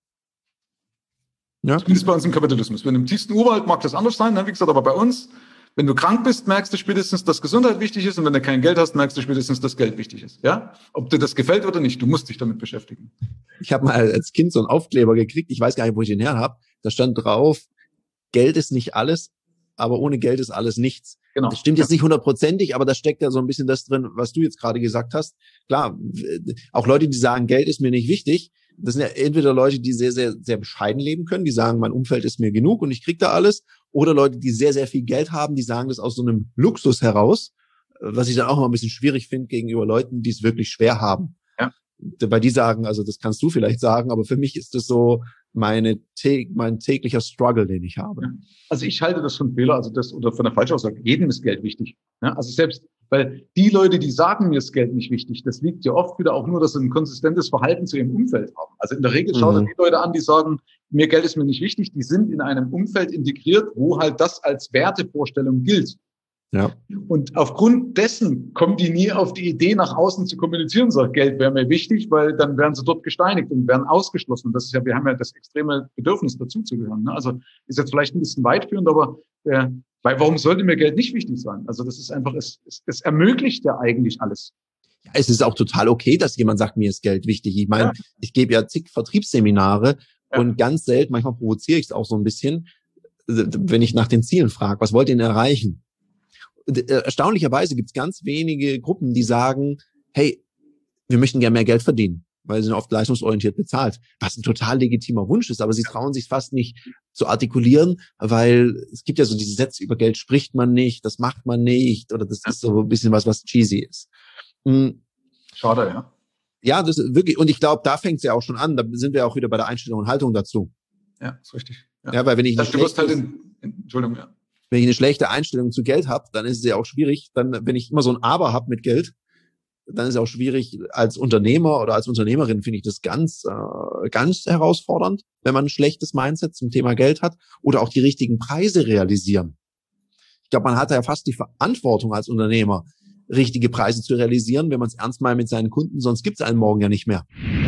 Ja. Zumindest bei uns im Kapitalismus. Wenn im tiefsten Urwald mag das anders sein, ne? Wie gesagt, aber bei uns, Wenn du krank bist, merkst du spätestens, dass Gesundheit wichtig ist. Und wenn du kein Geld hast, merkst du spätestens, dass Geld wichtig ist. Ja? Ob dir das gefällt oder nicht, du musst dich damit beschäftigen. Ich habe mal als Kind so einen Aufkleber gekriegt. Ich weiß gar nicht, wo ich den her habe. Da stand drauf, Geld ist nicht alles, aber ohne Geld ist alles nichts. Genau. Das stimmt jetzt nicht hundertprozentig, aber da steckt ja so ein bisschen das drin, was du jetzt gerade gesagt hast. Klar, auch Leute, die sagen, Geld ist mir nicht wichtig, das sind ja entweder Leute, die sehr, sehr, sehr bescheiden leben können, die sagen, mein Umfeld ist mir genug und ich krieg da alles, oder Leute, die sehr, sehr viel Geld haben, die sagen das aus so einem Luxus heraus, was ich dann auch immer ein bisschen schwierig finde gegenüber Leuten, die es wirklich schwer haben. Ja. Weil die sagen, also das kannst du vielleicht sagen, aber für mich ist das so meine mein täglicher Struggle, den ich habe. Ja. Also ich halte das von Fehler, also das oder von der Falschaussage. Jedem ist Geld wichtig. Ja, also selbst, weil die Leute, die sagen, mir ist Geld nicht wichtig, das liegt ja oft wieder auch nur, dass sie ein konsistentes Verhalten zu ihrem Umfeld haben. Also in der Regel schaut mhm. die Leute an, die sagen, mir Geld ist mir nicht wichtig, die sind in einem Umfeld integriert, wo halt das als Wertevorstellung gilt. Ja. Und aufgrund dessen kommen die nie auf die Idee, nach außen zu kommunizieren und sagen, Geld wäre mir wichtig, weil dann werden sie dort gesteinigt und werden ausgeschlossen. Und das ist ja, wir haben ja das extreme Bedürfnis, dazuzugehören. Ne? Also ist jetzt vielleicht ein bisschen weitführend, aber äh, weil warum sollte mir Geld nicht wichtig sein? Also das ist einfach, es, es, es ermöglicht ja eigentlich alles. Ja, es ist auch total okay, dass jemand sagt, mir ist Geld wichtig. Ich meine, ja. ich gebe ja zig Vertriebsseminare ja. und ganz selten, manchmal provoziere ich es auch so ein bisschen, wenn ich nach den Zielen frage, was wollt ihr denn erreichen? Erstaunlicherweise gibt es ganz wenige Gruppen, die sagen, hey, wir möchten gerne mehr Geld verdienen, weil sie sind oft leistungsorientiert bezahlt, was ein total legitimer Wunsch ist, aber sie trauen sich fast nicht zu artikulieren, weil es gibt ja so diese Sätze, über Geld spricht man nicht, das macht man nicht, oder das ist so ein bisschen was, was cheesy ist. Schade, ja. Ja, das ist wirklich, und ich glaube, da fängt es ja auch schon an, da sind wir auch wieder bei der Einstellung und Haltung dazu. Ja, ist richtig. Ja, ja weil wenn ich das du wirst halt in, in, Entschuldigung, ja. Wenn ich eine schlechte Einstellung zu Geld habe, dann ist es ja auch schwierig. Dann, wenn ich immer so ein Aber habe mit Geld, dann ist es auch schwierig. Als Unternehmer oder als Unternehmerin finde ich das ganz, äh, ganz herausfordernd, wenn man ein schlechtes Mindset zum Thema Geld hat oder auch die richtigen Preise realisieren. Ich glaube, man hat ja fast die Verantwortung als Unternehmer, richtige Preise zu realisieren, wenn man es ernst meint mit seinen Kunden, sonst gibt es einen morgen ja nicht mehr.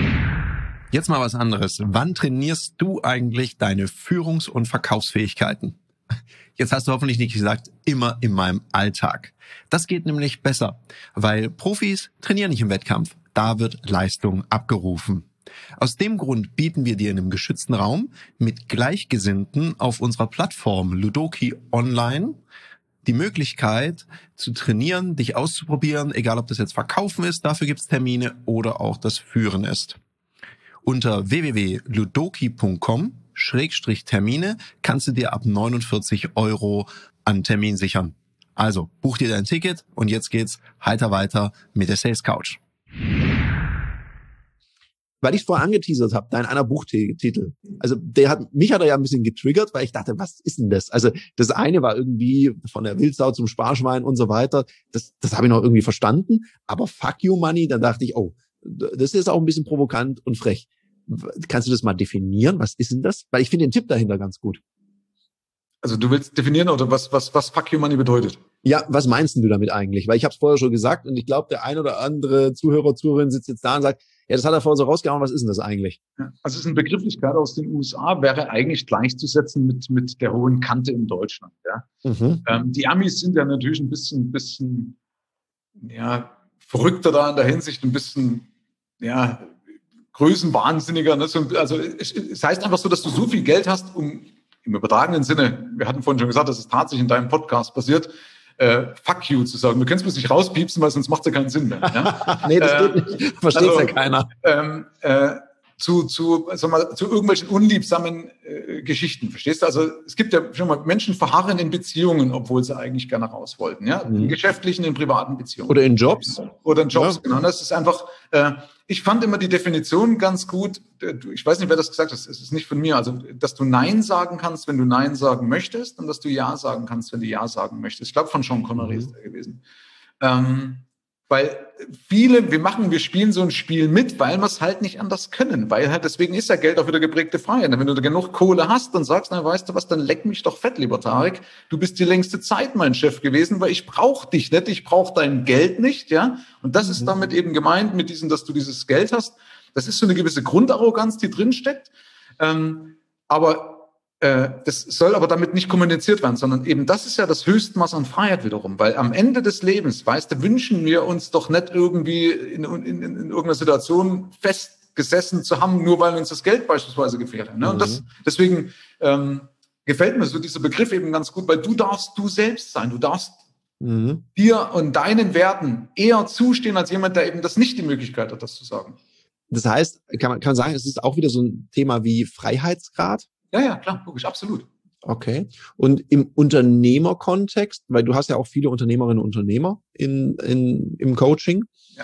Jetzt mal was anderes. Wann trainierst du eigentlich deine Führungs- und Verkaufsfähigkeiten? Jetzt hast du hoffentlich nicht gesagt, immer in meinem Alltag. Das geht nämlich besser, weil Profis trainieren nicht im Wettkampf. Da wird Leistung abgerufen. Aus dem Grund bieten wir dir in einem geschützten Raum mit Gleichgesinnten auf unserer Plattform Ludoki Online die Möglichkeit zu trainieren, dich auszuprobieren, egal ob das jetzt Verkaufen ist, dafür gibt es Termine, oder auch das Führen ist. Unter w w w punkt ludoki punkt com Schrägstrich Termine kannst du dir ab neunundvierzig Euro an Termin sichern. Also buch dir dein Ticket und jetzt geht's heiter weiter mit der Sales Couch. Weil ich es vorher angeteasert habe, dein einer Buchtitel. Also der hat mich hat er ja ein bisschen getriggert, weil ich dachte, was ist denn das? Also das eine war irgendwie von der Wildsau zum Sparschwein und so weiter. Das, das habe ich noch irgendwie verstanden. Aber Fuck You Money, da dachte ich, oh, das ist auch ein bisschen provokant und frech. Kannst du das mal definieren? Was ist denn das? Weil ich finde den Tipp dahinter ganz gut. Also du willst definieren, oder was was was Fuck You Money bedeutet? Ja, was meinst du damit eigentlich? Weil ich habe es vorher schon gesagt und ich glaube, der ein oder andere Zuhörer, Zuhörerin sitzt jetzt da und sagt, ja, das hat er vorher so rausgehauen, was ist denn das eigentlich? Ja, also es ist eine Begrifflichkeit aus den U S A, wäre eigentlich gleichzusetzen mit mit der hohen Kante in Deutschland. Ja, mhm. ähm, die Amis sind ja natürlich ein bisschen bisschen ja verrückter da in der Hinsicht, ein bisschen ja größenwahnsinniger. Ne? Also es, es heißt einfach so, dass du so viel Geld hast, um im übertragenen Sinne, wir hatten vorhin schon gesagt, dass es tatsächlich in deinem Podcast passiert, äh, fuck you zu sagen. Du kannst mir nicht rauspiepsen, weil sonst macht es ja keinen Sinn mehr. Ja? Nee, das äh, geht nicht. Versteht also, ja keiner. Ähm, äh, zu, zu, sag mal, zu irgendwelchen unliebsamen äh, Geschichten, verstehst du? Also es gibt ja schon mal, Menschen verharren in Beziehungen, obwohl sie eigentlich gerne raus wollten, ja, mhm. in geschäftlichen, in privaten Beziehungen. Oder in Jobs. Oder in Jobs, ja. Genau. Das ist einfach, äh, ich fand immer die Definition ganz gut, ich weiß nicht, wer das gesagt hat, es ist nicht von mir, also dass du Nein sagen kannst, wenn du Nein sagen möchtest, und dass du Ja sagen kannst, wenn du Ja sagen möchtest. Ich glaube, von Sean Connery mhm. ist der gewesen. Ähm, Weil viele, wir machen, wir spielen so ein Spiel mit, weil wir es halt nicht anders können. Weil halt, deswegen ist ja Geld auch wieder geprägte Freiheit. Wenn du da genug Kohle hast und sagst, na, weißt du was, dann leck mich doch fett, lieber Tarek. Du bist die längste Zeit mein Chef gewesen, weil ich brauche dich nicht, ich brauche dein Geld nicht, ja. Und das ist damit eben gemeint, mit diesem, dass du dieses Geld hast. Das ist so eine gewisse Grundarroganz, die drin steckt. Ähm, aber Das soll aber damit nicht kommuniziert werden, sondern eben das ist ja das Höchstmaß an Freiheit wiederum, weil am Ende des Lebens, weißt du, wünschen wir uns doch nicht irgendwie in, in, in, in irgendeiner Situation festgesessen zu haben, nur weil uns das Geld beispielsweise gefährdet. Ne? Mhm. Und das, deswegen ähm, gefällt mir so dieser Begriff eben ganz gut, weil du darfst du selbst sein, du darfst mhm. dir und deinen Werten eher zustehen als jemand, der eben das nicht die Möglichkeit hat, das zu sagen. Das heißt, kann man, kann man sagen, es ist auch wieder so ein Thema wie Freiheitsgrad? Ja, ja, klar, logisch, absolut. Okay. Und im Unternehmerkontext, weil du hast ja auch viele Unternehmerinnen und Unternehmer in, in, im Coaching. Ja.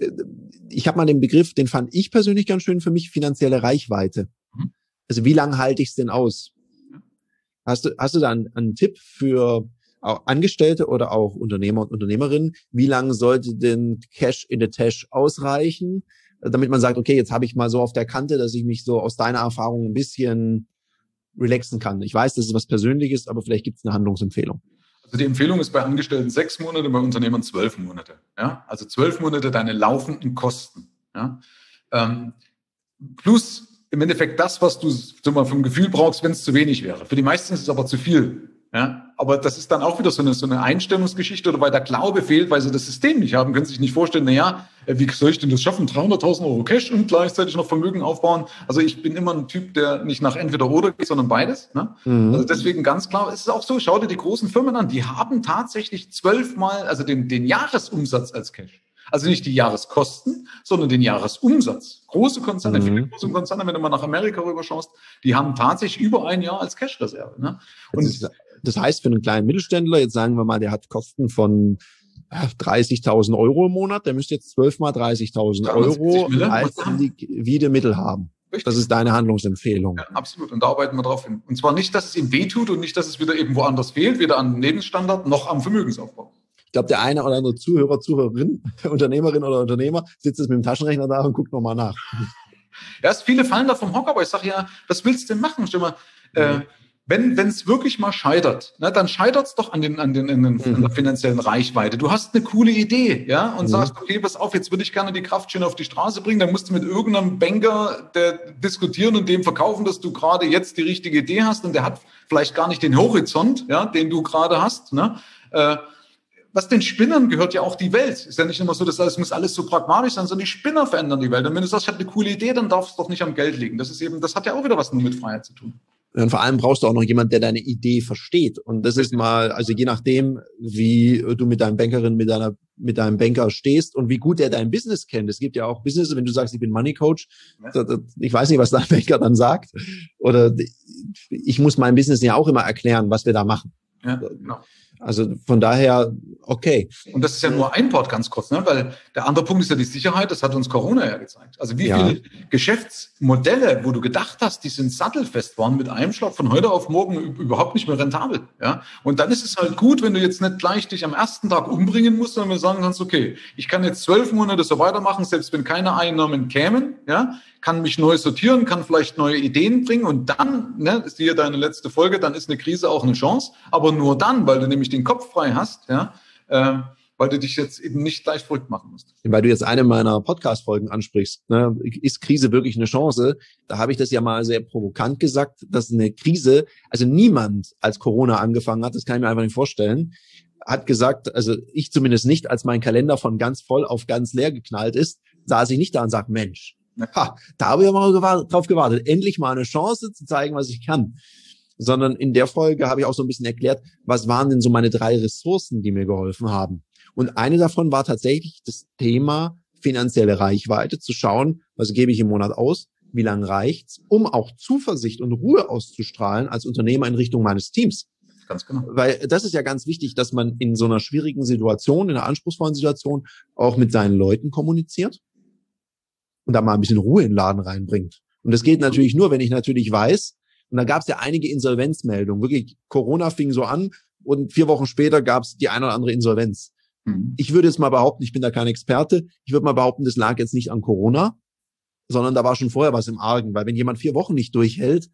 Ich habe mal den Begriff, den fand ich persönlich ganz schön für mich, finanzielle Reichweite. Mhm. Also wie lange halte ich es denn aus? Ja. Hast du, hast du da einen, einen Tipp für auch Angestellte oder auch Unternehmer und Unternehmerinnen? Wie lange sollte denn Cash in the Tash ausreichen, damit man sagt, okay, jetzt habe ich mal so auf der Kante, dass ich mich so aus deiner Erfahrung ein bisschen relaxen kann. Ich weiß, das ist was Persönliches, aber vielleicht gibt es eine Handlungsempfehlung. Also die Empfehlung ist bei Angestellten sechs Monate, bei Unternehmern zwölf Monate. Ja? Also zwölf Monate deine laufenden Kosten. Ja? Ähm, plus im Endeffekt das, was du so mal vom Gefühl brauchst, wenn es zu wenig wäre. Für die meisten ist es aber zu viel. Ja, aber das ist dann auch wieder so eine, so eine Einstellungsgeschichte oder weil der Glaube fehlt, weil sie das System nicht haben, können sich nicht vorstellen, na ja, wie soll ich denn das schaffen? dreihunderttausend Euro Cash und gleichzeitig noch Vermögen aufbauen. Also ich bin immer ein Typ, der nicht nach entweder oder geht, sondern beides. Ne? Mhm. Also deswegen ganz klar, es ist auch so, schau dir die großen Firmen an, die haben tatsächlich zwölfmal, also den, den Jahresumsatz als Cash. Also nicht die Jahreskosten, sondern den Jahresumsatz. Große Konzerne, mhm. viele große Konzerne, wenn du mal nach Amerika rüberschaust, die haben tatsächlich über ein Jahr als Cash-Reserve. Ne? Und das, ist, das heißt, für einen kleinen Mittelständler, jetzt sagen wir mal, der hat Kosten von dreißigtausend Euro im Monat, der müsste jetzt zwölf mal dreißigtausend Euro als liquide Mittel haben. Richtig. Das ist deine Handlungsempfehlung. Ja, absolut. Und da arbeiten wir drauf hin. Und zwar nicht, dass es ihm wehtut und nicht, dass es wieder eben woanders fehlt, weder am Lebensstandard noch am Vermögensaufbau. Ich glaube, der eine oder andere Zuhörer, Zuhörerin, Unternehmerin oder Unternehmer sitzt jetzt mit dem Taschenrechner da und guckt nochmal nach. Ja, viele fallen da vom Hocker, aber ich sage ja, was willst du denn machen? Stell mal, äh, wenn wenn es wirklich mal scheitert, ne, dann scheitert es doch an den an den, an den mhm. an der finanziellen Reichweite. Du hast eine coole Idee, ja, und mhm. sagst, okay, pass auf, jetzt würde ich gerne die Kraft schön auf die Straße bringen. Dann musst du mit irgendeinem Banker der diskutieren und dem verkaufen, dass du gerade jetzt die richtige Idee hast und der hat vielleicht gar nicht den Horizont, ja, den du gerade hast, ne? Äh, Was den Spinnern gehört ja auch die Welt. Ist ja nicht immer so, dass es muss alles so pragmatisch sein, sondern die Spinner verändern die Welt. Und wenn du sagst, ich habe eine coole Idee, dann darf es doch nicht am Geld liegen. Das ist eben, das hat ja auch wieder was nur mit Freiheit zu tun. Und vor allem brauchst du auch noch jemanden, der deine Idee versteht. Und das ist mal, also je nachdem, wie du mit deinem Bankerin, mit deiner, mit deinem Banker stehst und wie gut er dein Business kennt. Es gibt ja auch Business, wenn du sagst, ich bin Money Coach, ja. ich weiß nicht, was dein Banker dann sagt. Oder ich muss mein Business ja auch immer erklären, was wir da machen. Ja, genau. Also von daher, okay. Und das ist ja nur ein Part ganz kurz, ne? Weil der andere Punkt ist ja die Sicherheit, das hat uns Corona ja gezeigt. Also wie ja. viele Geschäftsmodelle, wo du gedacht hast, die sind sattelfest, waren mit einem Schlag von heute auf morgen überhaupt nicht mehr rentabel. Ja? Und dann ist es halt gut, wenn du jetzt nicht gleich dich am ersten Tag umbringen musst, sondern wir sagen kannst, okay, ich kann jetzt zwölf Monate so weitermachen, selbst wenn keine Einnahmen kämen, ja, kann mich neu sortieren, kann vielleicht neue Ideen bringen und dann, ne, ist hier deine letzte Folge, dann ist eine Krise auch eine Chance, aber nur dann, weil du nämlich den Kopf frei hast, ja, äh, weil du dich jetzt eben nicht gleich verrückt machen musst. Weil du jetzt eine meiner Podcast-Folgen ansprichst, ne, ist Krise wirklich eine Chance? Da habe ich das ja mal sehr provokant gesagt, dass eine Krise, also niemand, als Corona angefangen hat, das kann ich mir einfach nicht vorstellen, hat gesagt, also ich zumindest nicht, als mein Kalender von ganz voll auf ganz leer geknallt ist, saß ich nicht da und sag, Mensch, ha, da habe ich mal gewartet, drauf gewartet, endlich mal eine Chance zu zeigen, was ich kann. Sondern in der Folge habe ich auch so ein bisschen erklärt, was waren denn so meine drei Ressourcen, die mir geholfen haben. Und eine davon war tatsächlich das Thema finanzielle Reichweite, zu schauen, was gebe ich im Monat aus, wie lange reicht's, um auch Zuversicht und Ruhe auszustrahlen als Unternehmer in Richtung meines Teams. Ganz genau. Weil das ist ja ganz wichtig, dass man in so einer schwierigen Situation, in einer anspruchsvollen Situation auch mit seinen Leuten kommuniziert und da mal ein bisschen Ruhe in den Laden reinbringt. Und das geht natürlich nur, wenn ich natürlich weiß, und da gab es ja einige Insolvenzmeldungen, wirklich, Corona fing so an und vier Wochen später gab es die eine oder andere Insolvenz. Mhm. Ich würde jetzt mal behaupten, ich bin da kein Experte, ich würde mal behaupten, das lag jetzt nicht an Corona, sondern da war schon vorher was im Argen, weil wenn jemand vier Wochen nicht durchhält,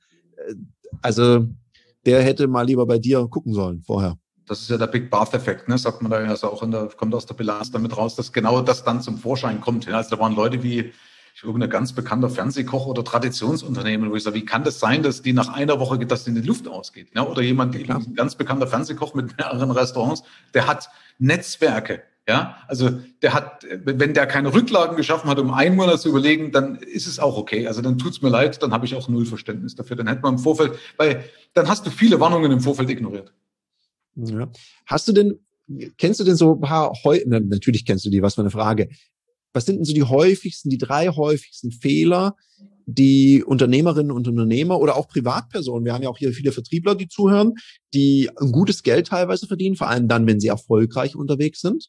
also der hätte mal lieber bei dir gucken sollen vorher. Das ist ja der Big Bath-Effekt, ne? Sagt man da ja, also auch in der, kommt aus der Bilanz damit raus, dass genau das dann zum Vorschein kommt. Also da waren Leute wie, irgendein ganz bekannter Fernsehkoch oder Traditionsunternehmen, wo ich sage, wie kann das sein, dass die nach einer Woche, dass in die Luft ausgeht? Ja, oder jemand, ja, ein ganz bekannter Fernsehkoch mit mehreren Restaurants, der hat Netzwerke. Ja, also der hat, wenn der keine Rücklagen geschaffen hat, um einen Monat zu überlegen, dann ist es auch okay. Also dann tut's mir leid, dann habe ich auch null Verständnis dafür. Dann hätte man im Vorfeld, weil dann hast du viele Warnungen im Vorfeld ignoriert. Ja. Hast du denn, kennst du denn so ein paar, heu- Na, natürlich kennst du die, was für eine Frage. Was sind denn so die häufigsten, die drei häufigsten Fehler, die Unternehmerinnen und Unternehmer oder auch Privatpersonen, wir haben ja auch hier viele Vertriebler, die zuhören, die ein gutes Geld teilweise verdienen, vor allem dann, wenn sie erfolgreich unterwegs sind.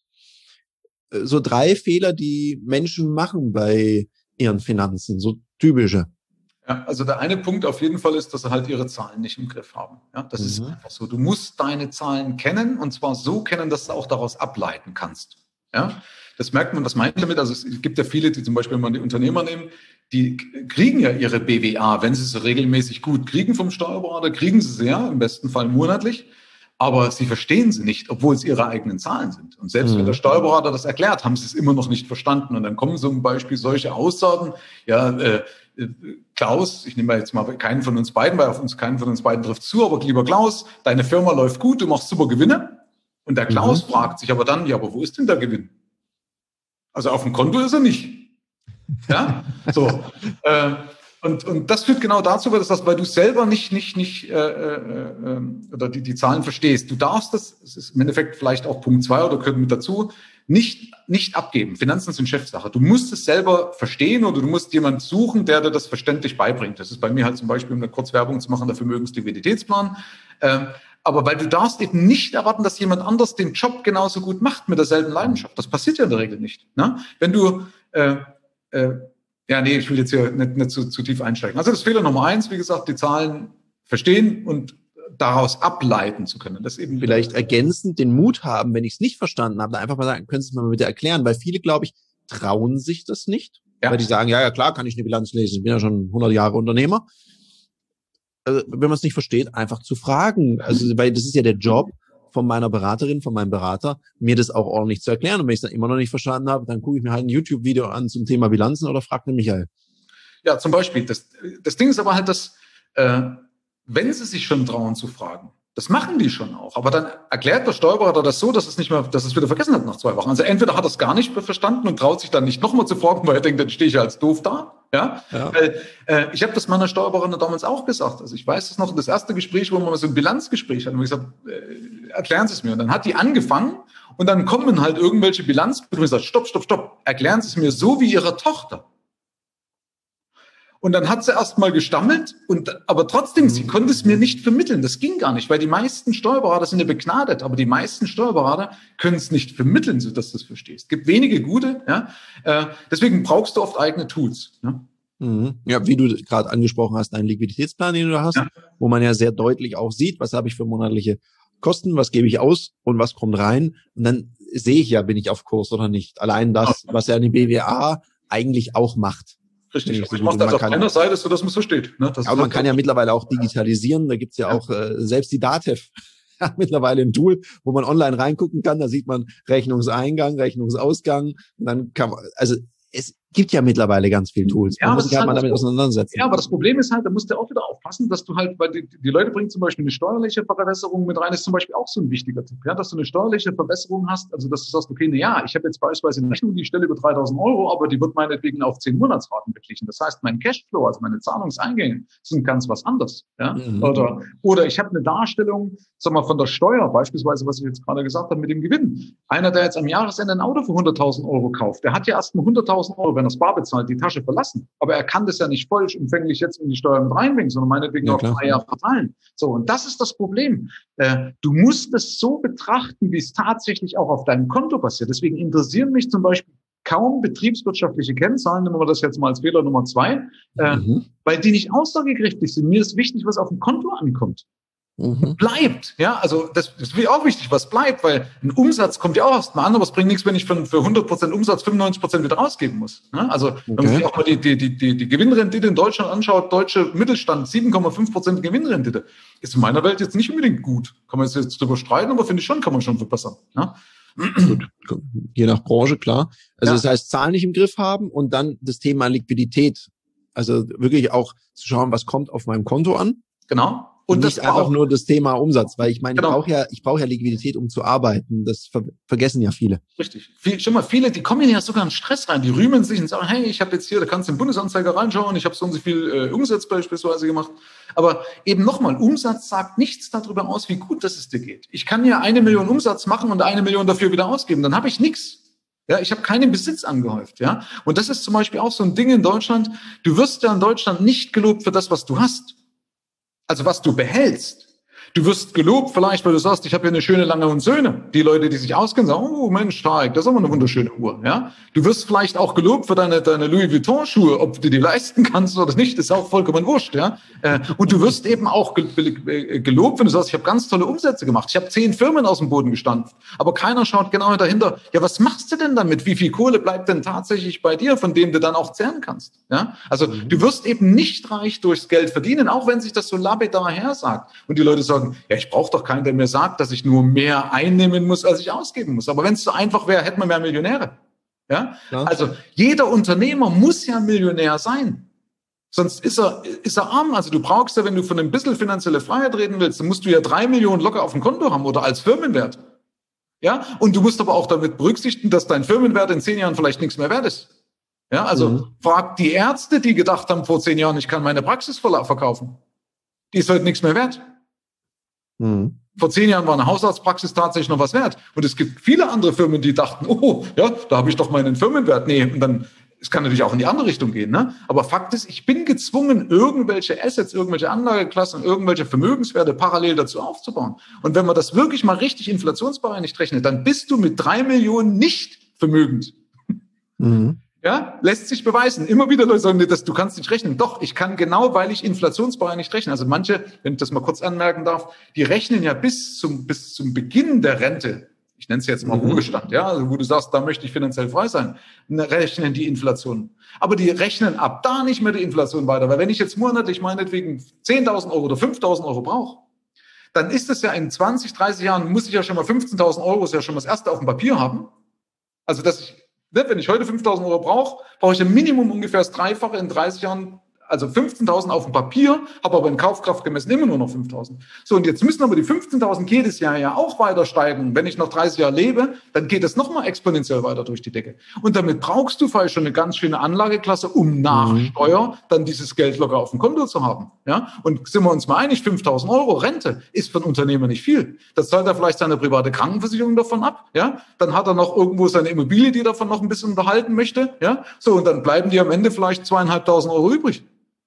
So drei Fehler, die Menschen machen bei ihren Finanzen, so typische. Ja, also der eine Punkt auf jeden Fall ist, dass sie halt ihre Zahlen nicht im Griff haben. Ja, das mhm. ist einfach so. Du musst deine Zahlen kennen und zwar so kennen, dass du auch daraus ableiten kannst. Ja, das merkt man, was meint ihr damit? Also es gibt ja viele, die zum Beispiel, wenn man die Unternehmer nehmen, die kriegen ja ihre B W A, wenn sie sie regelmäßig gut kriegen vom Steuerberater, kriegen sie sie ja im besten Fall monatlich. Aber sie verstehen sie nicht, obwohl es ihre eigenen Zahlen sind. Und selbst mhm. wenn der Steuerberater das erklärt, haben sie es immer noch nicht verstanden. Und dann kommen zum Beispiel solche Aussagen, ja, äh, Klaus, ich nehme mal jetzt mal keinen von uns beiden, weil auf uns keinen von uns beiden trifft zu, aber lieber Klaus, deine Firma läuft gut, du machst super Gewinne. Und der Klaus mhm. fragt sich aber dann, ja, aber wo ist denn der Gewinn? Also auf dem Konto ist er nicht. Ja, so. äh, Und, und das führt genau dazu, dass das, weil du selber nicht, nicht, nicht, äh, äh, oder die, die Zahlen verstehst. Du darfst das, das ist im Endeffekt vielleicht auch Punkt zwei oder gehört mit dazu, nicht, nicht abgeben. Finanzen sind Chefsache. Du musst es selber verstehen oder du musst jemanden suchen, der dir das verständlich beibringt. Das ist bei mir halt zum Beispiel, um eine Kurzwerbung zu machen, der Vermögensliquiditätsplan. Ähm, aber weil du darfst eben nicht erwarten, dass jemand anders den Job genauso gut macht mit derselben Leidenschaft. Das passiert ja in der Regel nicht. Ne? Wenn du, äh, äh, Ja, nee, ich will jetzt hier nicht, nicht zu, zu tief einsteigen. Also das Fehler Nummer eins, wie gesagt, die Zahlen verstehen und daraus ableiten zu können. Das eben vielleicht ergänzend den Mut haben, wenn ich es nicht verstanden habe, einfach mal sagen, können Sie es mal bitte erklären, weil viele, glaube ich, trauen sich das nicht, ja. Weil die sagen, ja, ja, klar, kann ich eine Bilanz lesen, ich bin ja schon hundert Jahre Unternehmer. Also, wenn man es nicht versteht, einfach zu fragen. Also, weil das ist ja der Job von meiner Beraterin, von meinem Berater, mir das auch ordentlich zu erklären. Und wenn ich es dann immer noch nicht verstanden habe, dann gucke ich mir halt ein YouTube-Video an zum Thema Bilanzen oder frage den Michael. Ja, zum Beispiel. Das, das Ding ist aber halt, dass, äh, wenn sie sich schon trauen zu fragen, das machen die schon auch. Aber dann erklärt der Steuerberater das so, dass es nicht mehr, dass es wieder vergessen hat nach zwei Wochen. Also entweder hat er es gar nicht verstanden und traut sich dann nicht nochmal zu fragen, weil er denkt, dann stehe ich ja als doof da. Ja, ja. Weil, äh, ich habe das meiner Steuerberaterin damals auch gesagt. Also ich weiß es noch, das erste Gespräch, wo wir mal so ein Bilanzgespräch hatten, wo ich gesagt, äh, erklären Sie es mir. Und dann hat die angefangen und dann kommen halt irgendwelche Bilanz und ich sage, stopp, stopp, stopp, erklären Sie es mir so wie Ihre Tochter. Und dann hat sie erst mal gestammelt, und, aber trotzdem, sie konnte es mir nicht vermitteln. Das ging gar nicht, weil die meisten Steuerberater sind ja begnadet, aber die meisten Steuerberater können es nicht vermitteln, sodass du es verstehst. Es gibt wenige gute, ja. Äh, deswegen brauchst du oft eigene Tools. Ja, mhm. Ja, wie du gerade angesprochen hast, einen Liquiditätsplan, den du hast, ja. Wo man ja sehr deutlich auch sieht, was habe ich für monatliche Kosten, was gebe ich aus und was kommt rein. Und dann sehe ich ja, bin ich auf Kurs oder nicht. Allein das, was ja die B W A eigentlich auch macht. Richtig, ich mache das auf einer Seite, so dass man so steht. Ne? Das aber man kann ja mittlerweile auch digitalisieren, da gibt's ja, ja auch äh, selbst die DATEV hat mittlerweile ein Tool, wo man online reingucken kann, da sieht man Rechnungseingang, Rechnungsausgang, und dann kann man, also es gibt ja mittlerweile ganz viele Tools. Man ja, muss sich halt mal damit auseinandersetzen. Ja, aber das Problem ist halt, da musst du auch wieder aufpassen, dass du halt, weil die, die Leute bringen zum Beispiel eine steuerliche Verbesserung mit rein, ist zum Beispiel auch so ein wichtiger Tipp, ja, dass du eine steuerliche Verbesserung hast, also dass du sagst, okay, na ja, ich habe jetzt beispielsweise eine Rechnung, die stelle über dreitausend Euro, aber die wird meinetwegen auf zehn Monatsraten beglichen. Das heißt, mein Cashflow, also meine Zahlungseingänge, sind ganz was anderes. Ja? Mhm. Oder, oder ich habe eine Darstellung, sag mal, von der Steuer, beispielsweise, was ich jetzt gerade gesagt habe mit dem Gewinn. Einer, der jetzt am Jahresende ein Auto für hunderttausend Euro kauft, der hat ja erst mal hunderttausend Euro, wenn er es bar bezahlt, die Tasche verlassen. Aber er kann das ja nicht vollumfänglich jetzt in die Steuer mit reinbringen, sondern meinetwegen ja, auf drei Jahre verteilen. So, und das ist das Problem. Äh, du musst es so betrachten, wie es tatsächlich auch auf deinem Konto passiert. Deswegen interessieren mich zum Beispiel kaum betriebswirtschaftliche Kennzahlen, nehmen wir das jetzt mal als Fehler Nummer zwei, äh, mhm. weil die nicht aussagekräftig sind. Mir ist wichtig, was auf dem Konto ankommt. Mhm. Bleibt, ja, also das ist auch wichtig, was bleibt, weil ein Umsatz kommt ja auch erstmal an, aber es bringt nichts, wenn ich für, für hundert Prozent Umsatz fünfundneunzig Prozent wieder ausgeben muss. Ne? Also okay. Wenn man sich auch mal die, die, die, die, die Gewinnrendite in Deutschland anschaut, deutsche Mittelstand, sieben Komma fünf Prozent Gewinnrendite, ist in meiner Welt jetzt nicht unbedingt gut. Kann man jetzt drüber streiten, aber finde ich schon, kann man schon verbessern. Ja? Gut. Je nach Branche, klar. Also Ja. das heißt, Zahlen nicht im Griff haben und dann das Thema Liquidität. Also wirklich auch zu schauen, was kommt auf meinem Konto an. Genau. Und, Und nicht das war einfach auch nur das Thema Umsatz, weil ich meine, ich Genau. brauche ja, ich brauche ja Liquidität, um zu arbeiten. Das ver vergessen ja viele. Richtig. Viel, schon mal viele, die kommen ja sogar in Stress rein. Die rühmen sich und sagen, hey, ich habe jetzt hier, da kannst du im Bundesanzeiger reinschauen, ich habe so und so viel äh, Umsatz beispielsweise gemacht. Aber eben nochmal, Umsatz sagt nichts darüber aus, wie gut das es dir geht. Ich kann ja eine Million Umsatz machen und eine Million dafür wieder ausgeben. Dann habe ich nichts. Ja, ich habe keinen Besitz angehäuft. Ja, und das ist zum Beispiel auch so ein Ding in Deutschland. Du wirst ja in Deutschland nicht gelobt für das, was du hast. Also was du behältst. Du wirst gelobt vielleicht, weil du sagst, ich habe hier eine schöne lange Söhne. Die Leute, die sich auskennen, sagen, oh Mensch, stark, das ist aber eine wunderschöne Uhr. Ja? Du wirst vielleicht auch gelobt für deine, deine Louis Vuitton-Schuhe, ob du die leisten kannst oder nicht, ist auch vollkommen wurscht. Ja? Und du wirst eben auch gelobt, wenn du sagst, ich habe ganz tolle Umsätze gemacht. Ich habe zehn Firmen aus dem Boden gestampft. Aber keiner schaut genau dahinter, ja, was machst du denn damit? Wie viel Kohle bleibt denn tatsächlich bei dir, von dem du dann auch zehren kannst? Ja? Also mhm. du wirst eben nicht reich durchs Geld verdienen, auch wenn sich das so lapidar hersagt. Und die Leute sagen, ja, ich brauche doch keinen, der mir sagt, dass ich nur mehr einnehmen muss, als ich ausgeben muss. Aber wenn es so einfach wäre, hätten wir mehr Millionäre. Ja? Ja. Also jeder Unternehmer muss ja Millionär sein. Sonst ist er, ist er arm. Also du brauchst ja, wenn du von ein bisschen finanzielle Freiheit reden willst, dann musst du ja drei Millionen locker auf dem Konto haben oder als Firmenwert. Ja? Und du musst aber auch damit berücksichtigen, dass dein Firmenwert in zehn Jahren vielleicht nichts mehr wert ist. Ja? Also mhm. frag die Ärzte, die gedacht haben vor zehn Jahren, ich kann meine Praxis verkaufen. Die ist heute nichts mehr wert. Mhm. Vor zehn Jahren war eine Hausarztpraxis tatsächlich noch was wert. Und es gibt viele andere Firmen, die dachten, oh, ja, da habe ich doch meinen Firmenwert. Nee, und dann, es kann natürlich auch in die andere Richtung gehen, ne? Aber Fakt ist, ich bin gezwungen, irgendwelche Assets, irgendwelche Anlageklassen, irgendwelche Vermögenswerte parallel dazu aufzubauen. Und wenn man das wirklich mal richtig inflationsbereinigt rechnet, dann bist du mit drei Millionen nicht vermögend. Mhm. Ja, lässt sich beweisen. Immer wieder Leute sagen, nee, das, du kannst nicht rechnen. Doch, ich kann genau, weil ich inflationsbereinigt rechne. Also manche, wenn ich das mal kurz anmerken darf, die rechnen ja bis zum, bis zum Beginn der Rente. Ich nenne es jetzt mal mhm. Ruhestand, ja, also wo du sagst, da möchte ich finanziell frei sein, rechnen die Inflation. Aber die rechnen ab da nicht mehr die Inflation weiter. Weil wenn ich jetzt monatlich meinetwegen zehntausend Euro oder fünftausend Euro brauche, dann ist es ja in zwanzig, dreißig Jahren, muss ich ja schon mal fünfzehntausend Euro, ist ja schon mal das erste auf dem Papier haben. Also, dass ich, wenn ich heute fünftausend Euro brauche, brauche ich im Minimum ungefähr das Dreifache in dreißig Jahren, also fünfzehntausend auf dem Papier, habe aber in Kaufkraft gemessen immer nur noch fünftausend. So, und jetzt müssen aber die fünfzehntausend jedes Jahr ja auch weiter steigen. Wenn ich noch dreißig Jahre lebe, dann geht es nochmal exponentiell weiter durch die Decke. Und damit brauchst du vielleicht schon eine ganz schöne Anlageklasse, um nach mhm. Steuer dann dieses Geld locker auf dem Konto zu haben. Ja? Und sind wir uns mal einig, fünftausend Euro Rente ist für einen Unternehmer nicht viel. Das zahlt er vielleicht seine private Krankenversicherung davon ab. Ja? Dann hat er noch irgendwo seine Immobilie, die er davon noch ein bisschen unterhalten möchte. Ja? So, und dann bleiben die am Ende vielleicht zweieinhalbtausend Euro übrig.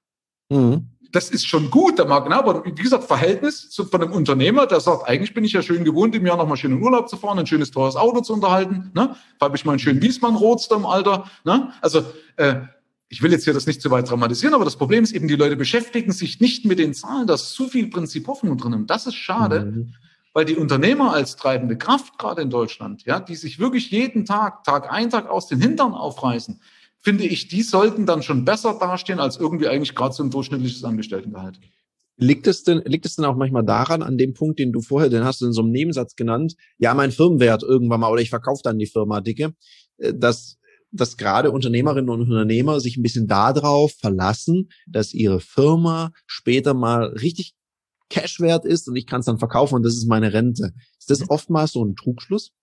Mhm. Das ist schon gut, der mag, ne? Aber wie gesagt, Verhältnis zu, von einem Unternehmer, der sagt, eigentlich bin ich ja schön gewohnt, im Jahr noch mal schön in Urlaub zu fahren, ein schönes, teures Auto zu unterhalten, ne? Da habe ich mal einen schönen Wiesmann-Roadster im Alter, ne? Also, äh, ich will jetzt hier das nicht zu weit dramatisieren, aber das Problem ist eben, die Leute beschäftigen sich nicht mit den Zahlen, da ist zu viel Prinzip Hoffnung drin. Und das ist schade, mhm. weil die Unternehmer als treibende Kraft, gerade in Deutschland, ja, die sich wirklich jeden Tag, Tag ein, Tag aus den Hintern aufreißen, finde ich, die sollten dann schon besser dastehen als irgendwie eigentlich gerade so ein durchschnittliches Angestelltengehalt. Liegt es denn, liegt es denn auch manchmal daran, an dem Punkt, den du vorher, den hast du in so einem Nebensatz genannt, ja, mein Firmenwert irgendwann mal, oder ich verkaufe dann die Firma dicke, dass, dass gerade Unternehmerinnen und Unternehmer sich ein bisschen darauf verlassen, dass ihre Firma später mal richtig Cash wert ist und ich kann es dann verkaufen und das ist meine Rente. Ist das oftmals so ein Trugschluss?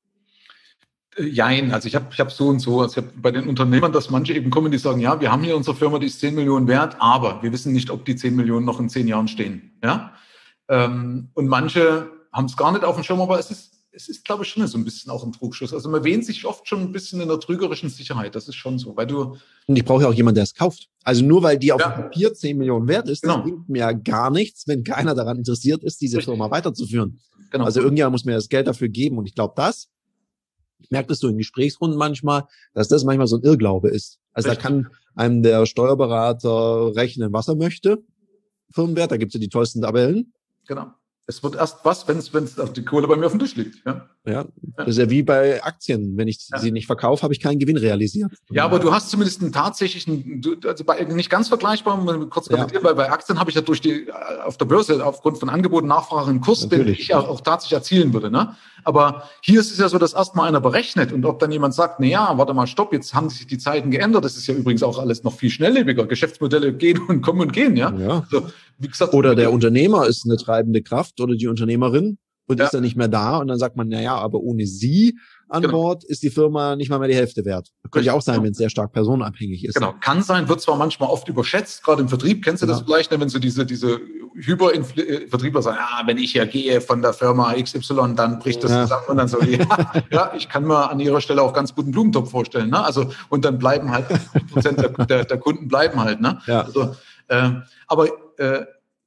Jein, also ich habe ich hab so und so, also ich habe bei den Unternehmern, dass manche eben kommen, die sagen, ja, wir haben hier unsere Firma, die ist zehn Millionen wert, aber wir wissen nicht, ob die zehn Millionen noch in zehn Jahren stehen. Ja? Ähm, und manche haben es gar nicht auf dem Schirm, aber es ist, es ist, glaube ich, schon so ein bisschen auch ein Trugschluss. Also man wähnt sich oft schon ein bisschen in der trügerischen Sicherheit, das ist schon so, weil du... Und ich brauche ja auch jemanden, der es kauft. Also nur weil die auf ja. dem Papier zehn Millionen wert ist, das genau. bringt mir ja gar nichts, wenn keiner daran interessiert ist, diese Richtig. Firma weiterzuführen. Genau. Also irgendjemand muss mir das Geld dafür geben und ich glaube, das Ich merke das so in Gesprächsrunden manchmal, dass das manchmal so ein Irrglaube ist. Also Richtig. Da kann einem der Steuerberater rechnen, was er möchte. Firmenwert, da gibt es ja die tollsten Tabellen. Genau. Es wird erst was, wenn es, wenn es die Kohle bei mir auf dem Tisch liegt. Ja, ja, das ist ja wie bei Aktien. Wenn ich ja. sie nicht verkaufe, habe ich keinen Gewinn realisiert. Ja, aber du hast zumindest einen tatsächlichen, also bei, nicht ganz vergleichbar, kurz kommentieren, ja. weil bei Aktien habe ich ja durch die, auf der Börse aufgrund von Angebot und Nachfrage einen Kurs, Natürlich. den ich auch, auch tatsächlich erzielen würde. Ne? Aber hier ist es ja so, dass erstmal einer berechnet und ob dann jemand sagt, na ja, warte mal, stopp, jetzt haben sich die Zeiten geändert. Das ist ja übrigens auch alles noch viel schnelllebiger. Geschäftsmodelle gehen und kommen und gehen. Ja. ja. Also, wie gesagt, oder der Unternehmer ist eine treibende Kraft oder die Unternehmerin und ja. ist dann nicht mehr da und dann sagt man, na ja, aber ohne sie an genau. Bord ist die Firma nicht mal mehr die Hälfte wert. Könnte ja auch sein, wenn es sehr stark personenabhängig ist. Genau, kann sein, wird zwar manchmal oft überschätzt, gerade im Vertrieb, kennst du genau. das vielleicht, wenn so diese diese Hyper-Vertriebler sagen, ah, wenn ich ja gehe von der Firma X Y, dann bricht das ja. zusammen und dann so, ja, ja, ich kann mir an ihrer Stelle auch ganz guten Blumentopf vorstellen, ne? Also, und dann bleiben halt achtzig Prozent der, der, der Kunden bleiben halt, ne? Ja. Also, äh, aber äh,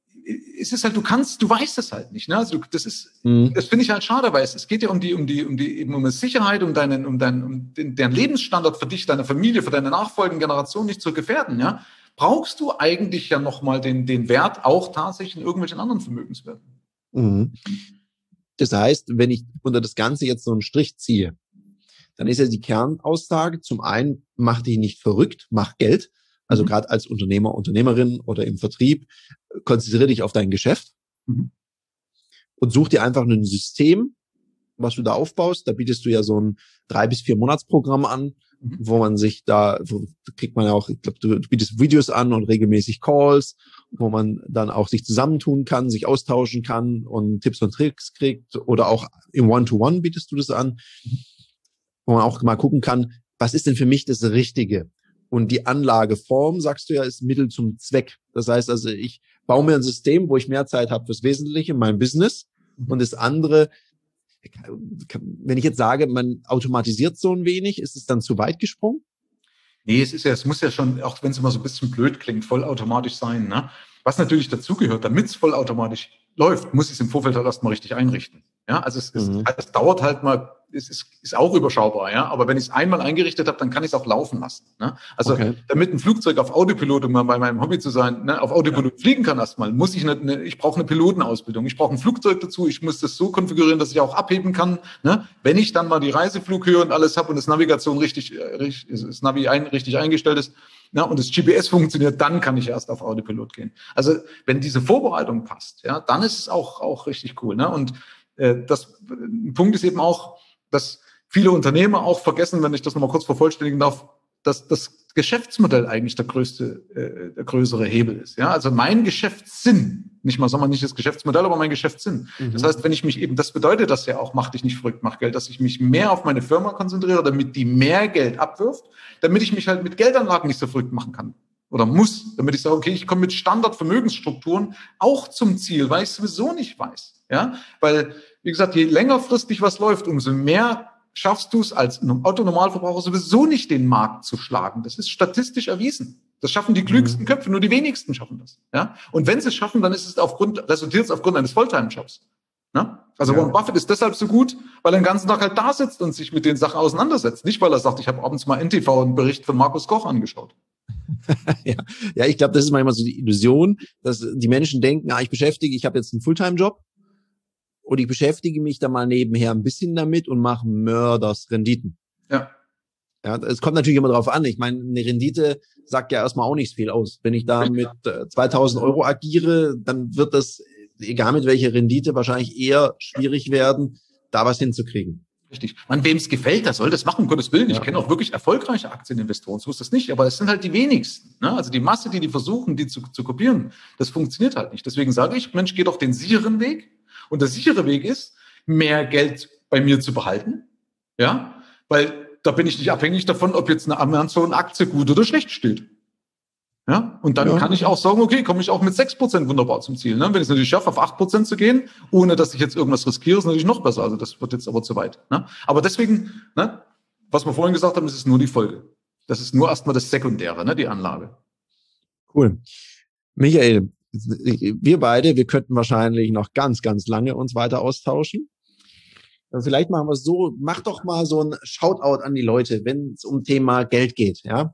es ist halt, du kannst, du weißt es halt nicht, ne? Also du, das ist, mhm. das finde ich halt schade, weil es, es geht ja um die, um die, um die, eben um die Sicherheit, um deinen, um deinen, um den, deren Lebensstandard für dich, deine Familie, für deine nachfolgenden Generationen nicht zu gefährden, ja? Brauchst du eigentlich ja nochmal den, den Wert auch tatsächlich in irgendwelchen anderen Vermögenswerten? Mhm. Das heißt, wenn ich unter das Ganze jetzt so einen Strich ziehe, dann ist ja die Kernaussage, zum einen, mach dich nicht verrückt, mach Geld. Also mhm. gerade als Unternehmer, Unternehmerin oder im Vertrieb, konzentriere dich auf dein Geschäft mhm. und such dir einfach ein System, was du da aufbaust. Da bietest du ja so ein drei bis vier Monatsprogramm an, mhm. wo man sich da, wo kriegt man ja auch, ich glaube, du, du bietest Videos an und regelmäßig Calls, wo man dann auch sich zusammentun kann, sich austauschen kann und Tipps und Tricks kriegt oder auch im One-to-One bietest du das an, mhm. wo man auch mal gucken kann, was ist denn für mich das Richtige? Und die Anlageform, sagst du ja, ist Mittel zum Zweck. Das heißt also, ich baue mir ein System, wo ich mehr Zeit habe fürs Wesentliche, mein Business. Und das andere, wenn ich jetzt sage, man automatisiert so ein wenig, ist es dann zu weit gesprungen? Nee, es ist ja, es muss ja schon, auch wenn es immer so ein bisschen blöd klingt, vollautomatisch sein, ne? Was natürlich dazugehört, damit es vollautomatisch läuft, muss ich es im Vorfeld halt erstmal richtig einrichten. Ja, also es, mhm. es, es dauert halt mal, es ist, ist auch überschaubar, ja. Aber wenn ich es einmal eingerichtet habe, dann kann ich es auch laufen lassen. Ne? Also okay. damit ein Flugzeug auf Autopilot, um mal bei meinem Hobby zu sein, ne, auf Autopilot ja. fliegen kann erstmal, muss ich eine, eine ich brauche eine Pilotenausbildung, ich brauche ein Flugzeug dazu, ich muss das so konfigurieren, dass ich auch abheben kann. Ne? Wenn ich dann mal die Reiseflughöhe und alles habe und das Navigation richtig, richtig das Navi ein, richtig eingestellt ist, ja, und das G P S funktioniert, dann kann ich erst auf Autopilot gehen. Also wenn diese Vorbereitung passt, ja, dann ist es auch auch richtig cool. Ne? Und äh, das ein Punkt ist eben auch, dass viele Unternehmer auch vergessen, wenn ich das nochmal kurz vervollständigen darf, dass das Geschäftsmodell eigentlich der größte, äh, der größere Hebel ist. Ja, also mein Geschäftssinn, nicht mal, sagen wir nicht das Geschäftsmodell, aber mein Geschäftssinn. Mhm. Das heißt, wenn ich mich eben, das bedeutet das ja auch, mach dich nicht verrückt, mach Geld, dass ich mich mehr auf meine Firma konzentriere, damit die mehr Geld abwirft, damit ich mich halt mit Geldanlagen nicht so verrückt machen kann. Oder muss, damit ich sage, okay, ich komme mit Standardvermögensstrukturen auch zum Ziel, weil ich es sowieso nicht weiß. Ja, weil, wie gesagt, je längerfristig was läuft, umso mehr schaffst du es als Autonormalverbraucher sowieso nicht, den Markt zu schlagen. Das ist statistisch erwiesen. Das schaffen die klügsten mhm. Köpfe, nur die wenigsten schaffen das. Ja? Und wenn sie es schaffen, dann ist es aufgrund, resultiert es aufgrund eines Volltime-Jobs. Ne? Also ja. Warren Buffett ist deshalb so gut, weil er den ganzen Tag halt da sitzt und sich mit den Sachen auseinandersetzt. Nicht, weil er sagt, ich habe abends mal N T V einen Bericht von Markus Koch angeschaut. ja. ja, ich glaube, das ist manchmal so die Illusion, dass die Menschen denken, ah, ich beschäftige, ich habe jetzt einen Fulltime-Job und ich beschäftige mich da mal nebenher ein bisschen damit und mache Mördersrenditen. Ja. Ja, es kommt natürlich immer drauf an. Ich meine, eine Rendite sagt ja erstmal auch nicht viel aus. Wenn ich da mit äh, zweitausend Euro agiere, dann wird das, egal mit welcher Rendite, wahrscheinlich eher schwierig werden, da was hinzukriegen. Richtig. Man, wem es gefällt, der soll das machen, um Gottes Willen. Ich ja. kenne auch wirklich erfolgreiche Aktieninvestoren, so ist das nicht, aber es sind halt die wenigsten. Ne? Also die Masse, die die versuchen, die zu, zu kopieren, das funktioniert halt nicht. Deswegen sage ich, Mensch, geh doch den sicheren Weg. Und der sichere Weg ist, mehr Geld bei mir zu behalten. Ja, weil da bin ich nicht abhängig davon, ob jetzt eine Amazon-Aktie gut oder schlecht steht. Ja, und dann ja. kann ich auch sagen, okay, komme ich auch mit sechs Prozent wunderbar zum Ziel. Ne? Wenn ich es natürlich schaffe, auf acht Prozent zu gehen, ohne dass ich jetzt irgendwas riskiere, ist natürlich noch besser. Also das wird jetzt aber zu weit. Ne? Aber deswegen, ne, was wir vorhin gesagt haben, das ist nur die Folge. Das ist nur erstmal das Sekundäre, ne, die Anlage. Cool. Michael, wir beide, wir könnten wahrscheinlich noch ganz, ganz lange uns weiter austauschen. Vielleicht machen wir es so, mach doch mal so ein Shoutout an die Leute, wenn es um Thema Geld geht, ja.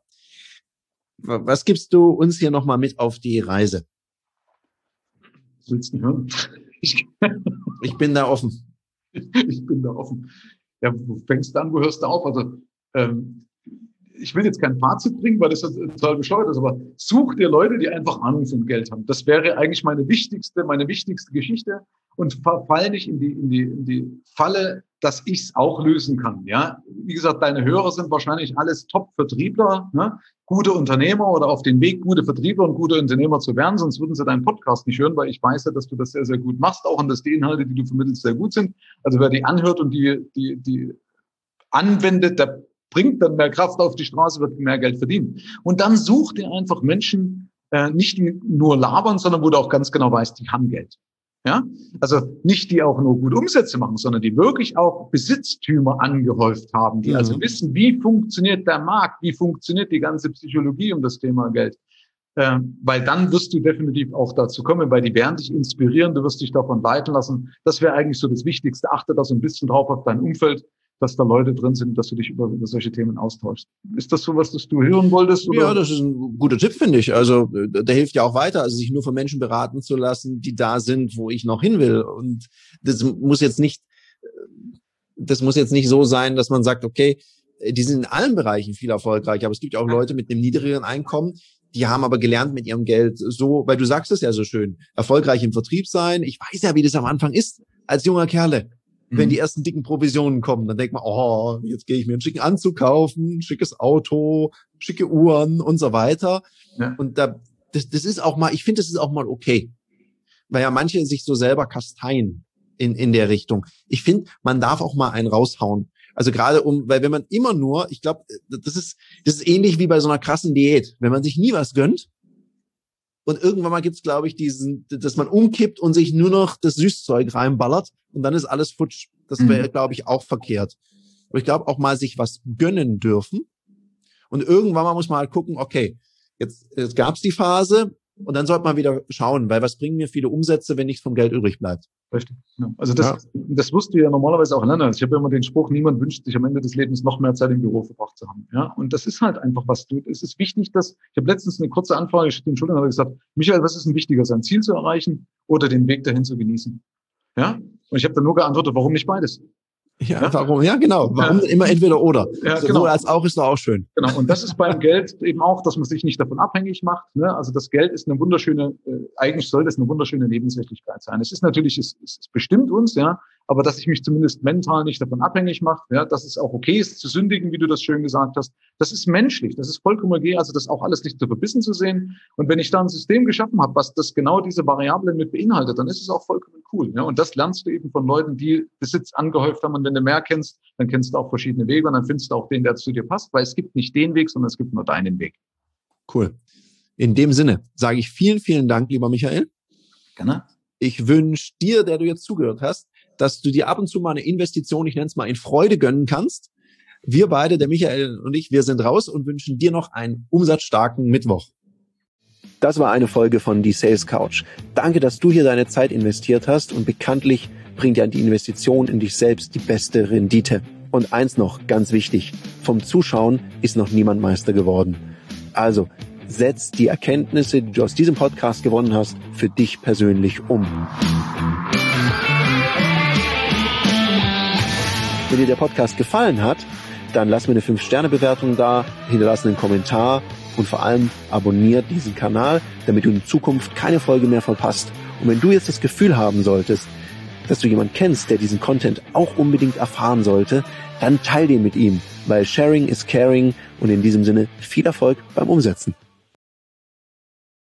Was gibst du uns hier nochmal mit auf die Reise? Willst du hören? Ich, ich bin da offen. Ich bin da offen. Ja, wo fängst du an, wo hörst du auf? Also, ähm, ich will jetzt kein Fazit bringen, weil das total bescheuert ist, aber such dir Leute, die einfach Ahnung von Geld haben. Das wäre eigentlich meine wichtigste, meine wichtigste Geschichte und verfall nicht in die, in die, in die Falle, dass ich es auch lösen kann. Ja, wie gesagt, deine Hörer sind wahrscheinlich alles Top-Vertriebler, ne? Gute Unternehmer oder auf dem Weg, gute Vertriebler und gute Unternehmer zu werden, sonst würden sie deinen Podcast nicht hören, weil ich weiß ja, dass du das sehr, sehr gut machst, auch und dass die Inhalte, die du vermittelst, sehr gut sind. Also wer die anhört und die, die, die anwendet, der bringt dann mehr Kraft auf die Straße, wird mehr Geld verdienen. Und dann such dir einfach Menschen, äh, nicht nur labern, sondern wo du auch ganz genau weißt, die haben Geld. Ja, also nicht die auch nur gute Umsätze machen, sondern die wirklich auch Besitztümer angehäuft haben, die mhm. also wissen, wie funktioniert der Markt, wie funktioniert die ganze Psychologie um das Thema Geld. Äh, weil dann wirst du definitiv auch dazu kommen, weil die werden dich inspirieren, du wirst dich davon leiten lassen. Das wäre eigentlich so das Wichtigste. Achte da so ein bisschen drauf auf dein Umfeld, dass da Leute drin sind, dass du dich über, über solche Themen austauschst. Ist das so was, das du hören wolltest? Oder? Ja, das ist ein guter Tipp, finde ich. Also der hilft ja auch weiter, also sich nur von Menschen beraten zu lassen, die da sind, wo ich noch hin will. Und das muss jetzt nicht, das muss jetzt nicht so sein, dass man sagt, okay, die sind in allen Bereichen viel erfolgreicher, aber es gibt ja auch Leute mit einem niedrigeren Einkommen, die haben aber gelernt mit ihrem Geld so, weil du sagst es ja so schön, erfolgreich im Vertrieb sein. Ich weiß ja, wie das am Anfang ist, als junger Kerle. Wenn die ersten dicken Provisionen kommen, dann denkt man, oh, jetzt gehe ich mir einen schicken Anzug kaufen, schickes Auto, schicke Uhren und so weiter. Ja. Und da, das, das ist auch mal, ich finde, das ist auch mal okay. Weil ja manche sich so selber kasteien in, in der Richtung. Ich finde, man darf auch mal einen raushauen. Also gerade um, weil wenn man immer nur, ich glaube, das ist, das ist ähnlich wie bei so einer krassen Diät. Wenn man sich nie was gönnt, und irgendwann mal gibt's, glaube ich, diesen, dass man umkippt und sich nur noch das Süßzeug reinballert und dann ist alles futsch. Das wäre, mhm. glaube ich, auch verkehrt. Aber ich glaube auch mal sich was gönnen dürfen. Und irgendwann mal muss man halt gucken, okay, jetzt, jetzt gab's die Phase und dann sollte man wieder schauen, weil was bringen mir viele Umsätze, wenn nichts vom Geld übrig bleibt? Richtig. Ja. Also das, ja. das wirst du ja normalerweise auch lernen. Also ich habe ja immer den Spruch, niemand wünscht sich am Ende des Lebens noch mehr Zeit im Büro verbracht zu haben. Ja, und das ist halt einfach was du. Es ist wichtig, dass ich habe letztens eine kurze Anfrage geschickt, den Schulden, habe gesagt, Michael, was ist denn wichtiger, sein Ziel zu erreichen oder den Weg dahin zu genießen? Ja, und ich habe dann nur geantwortet, warum nicht beides? Ja, ja, warum? Ja, genau. Warum ja. immer entweder oder? Ja, sowohl genau. als auch ist doch auch schön. Genau. Und das ist beim Geld eben auch, dass man sich nicht davon abhängig macht. Ne? Also das Geld ist eine wunderschöne, äh, eigentlich soll das eine wunderschöne Nebensächlichkeit sein. Es ist natürlich, es, es bestimmt uns, ja, aber dass ich mich zumindest mental nicht davon abhängig mache, ja, dass es auch okay ist zu sündigen, wie du das schön gesagt hast. Das ist menschlich. Das ist vollkommen okay. Also das auch alles nicht zu verbissen zu sehen. Und wenn ich da ein System geschaffen habe, was das genau diese Variablen mit beinhaltet, dann ist es auch vollkommen cool. Ja? Und das lernst du eben von Leuten, die Besitz angehäuft haben. Und wenn du mehr kennst, dann kennst du auch verschiedene Wege und dann findest du auch den, der zu dir passt, weil es gibt nicht den Weg, sondern es gibt nur deinen Weg. Cool. In dem Sinne sage ich vielen, vielen Dank, lieber Michael. Gerne. Ich wünsche dir, der du jetzt zugehört hast, dass du dir ab und zu mal eine Investition, ich nenne es mal in Freude gönnen kannst. Wir beide, der Michael und ich, wir sind raus und wünschen dir noch einen umsatzstarken Mittwoch. Das war eine Folge von Die Sales Couch. Danke, dass du hier deine Zeit investiert hast und bekanntlich bringt ja die Investition in dich selbst die beste Rendite. Und eins noch, ganz wichtig, vom Zuschauen ist noch niemand Meister geworden. Also, setz die Erkenntnisse, die du aus diesem Podcast gewonnen hast, für dich persönlich um. Wenn dir der Podcast gefallen hat, dann lass mir eine fünf Sterne Bewertung da, hinterlass einen Kommentar und vor allem abonniert diesen Kanal, damit du in Zukunft keine Folge mehr verpasst. Und wenn du jetzt das Gefühl haben solltest, dass du jemanden kennst, der diesen Content auch unbedingt erfahren sollte, dann teil den mit ihm, weil Sharing is Caring und in diesem Sinne viel Erfolg beim Umsetzen.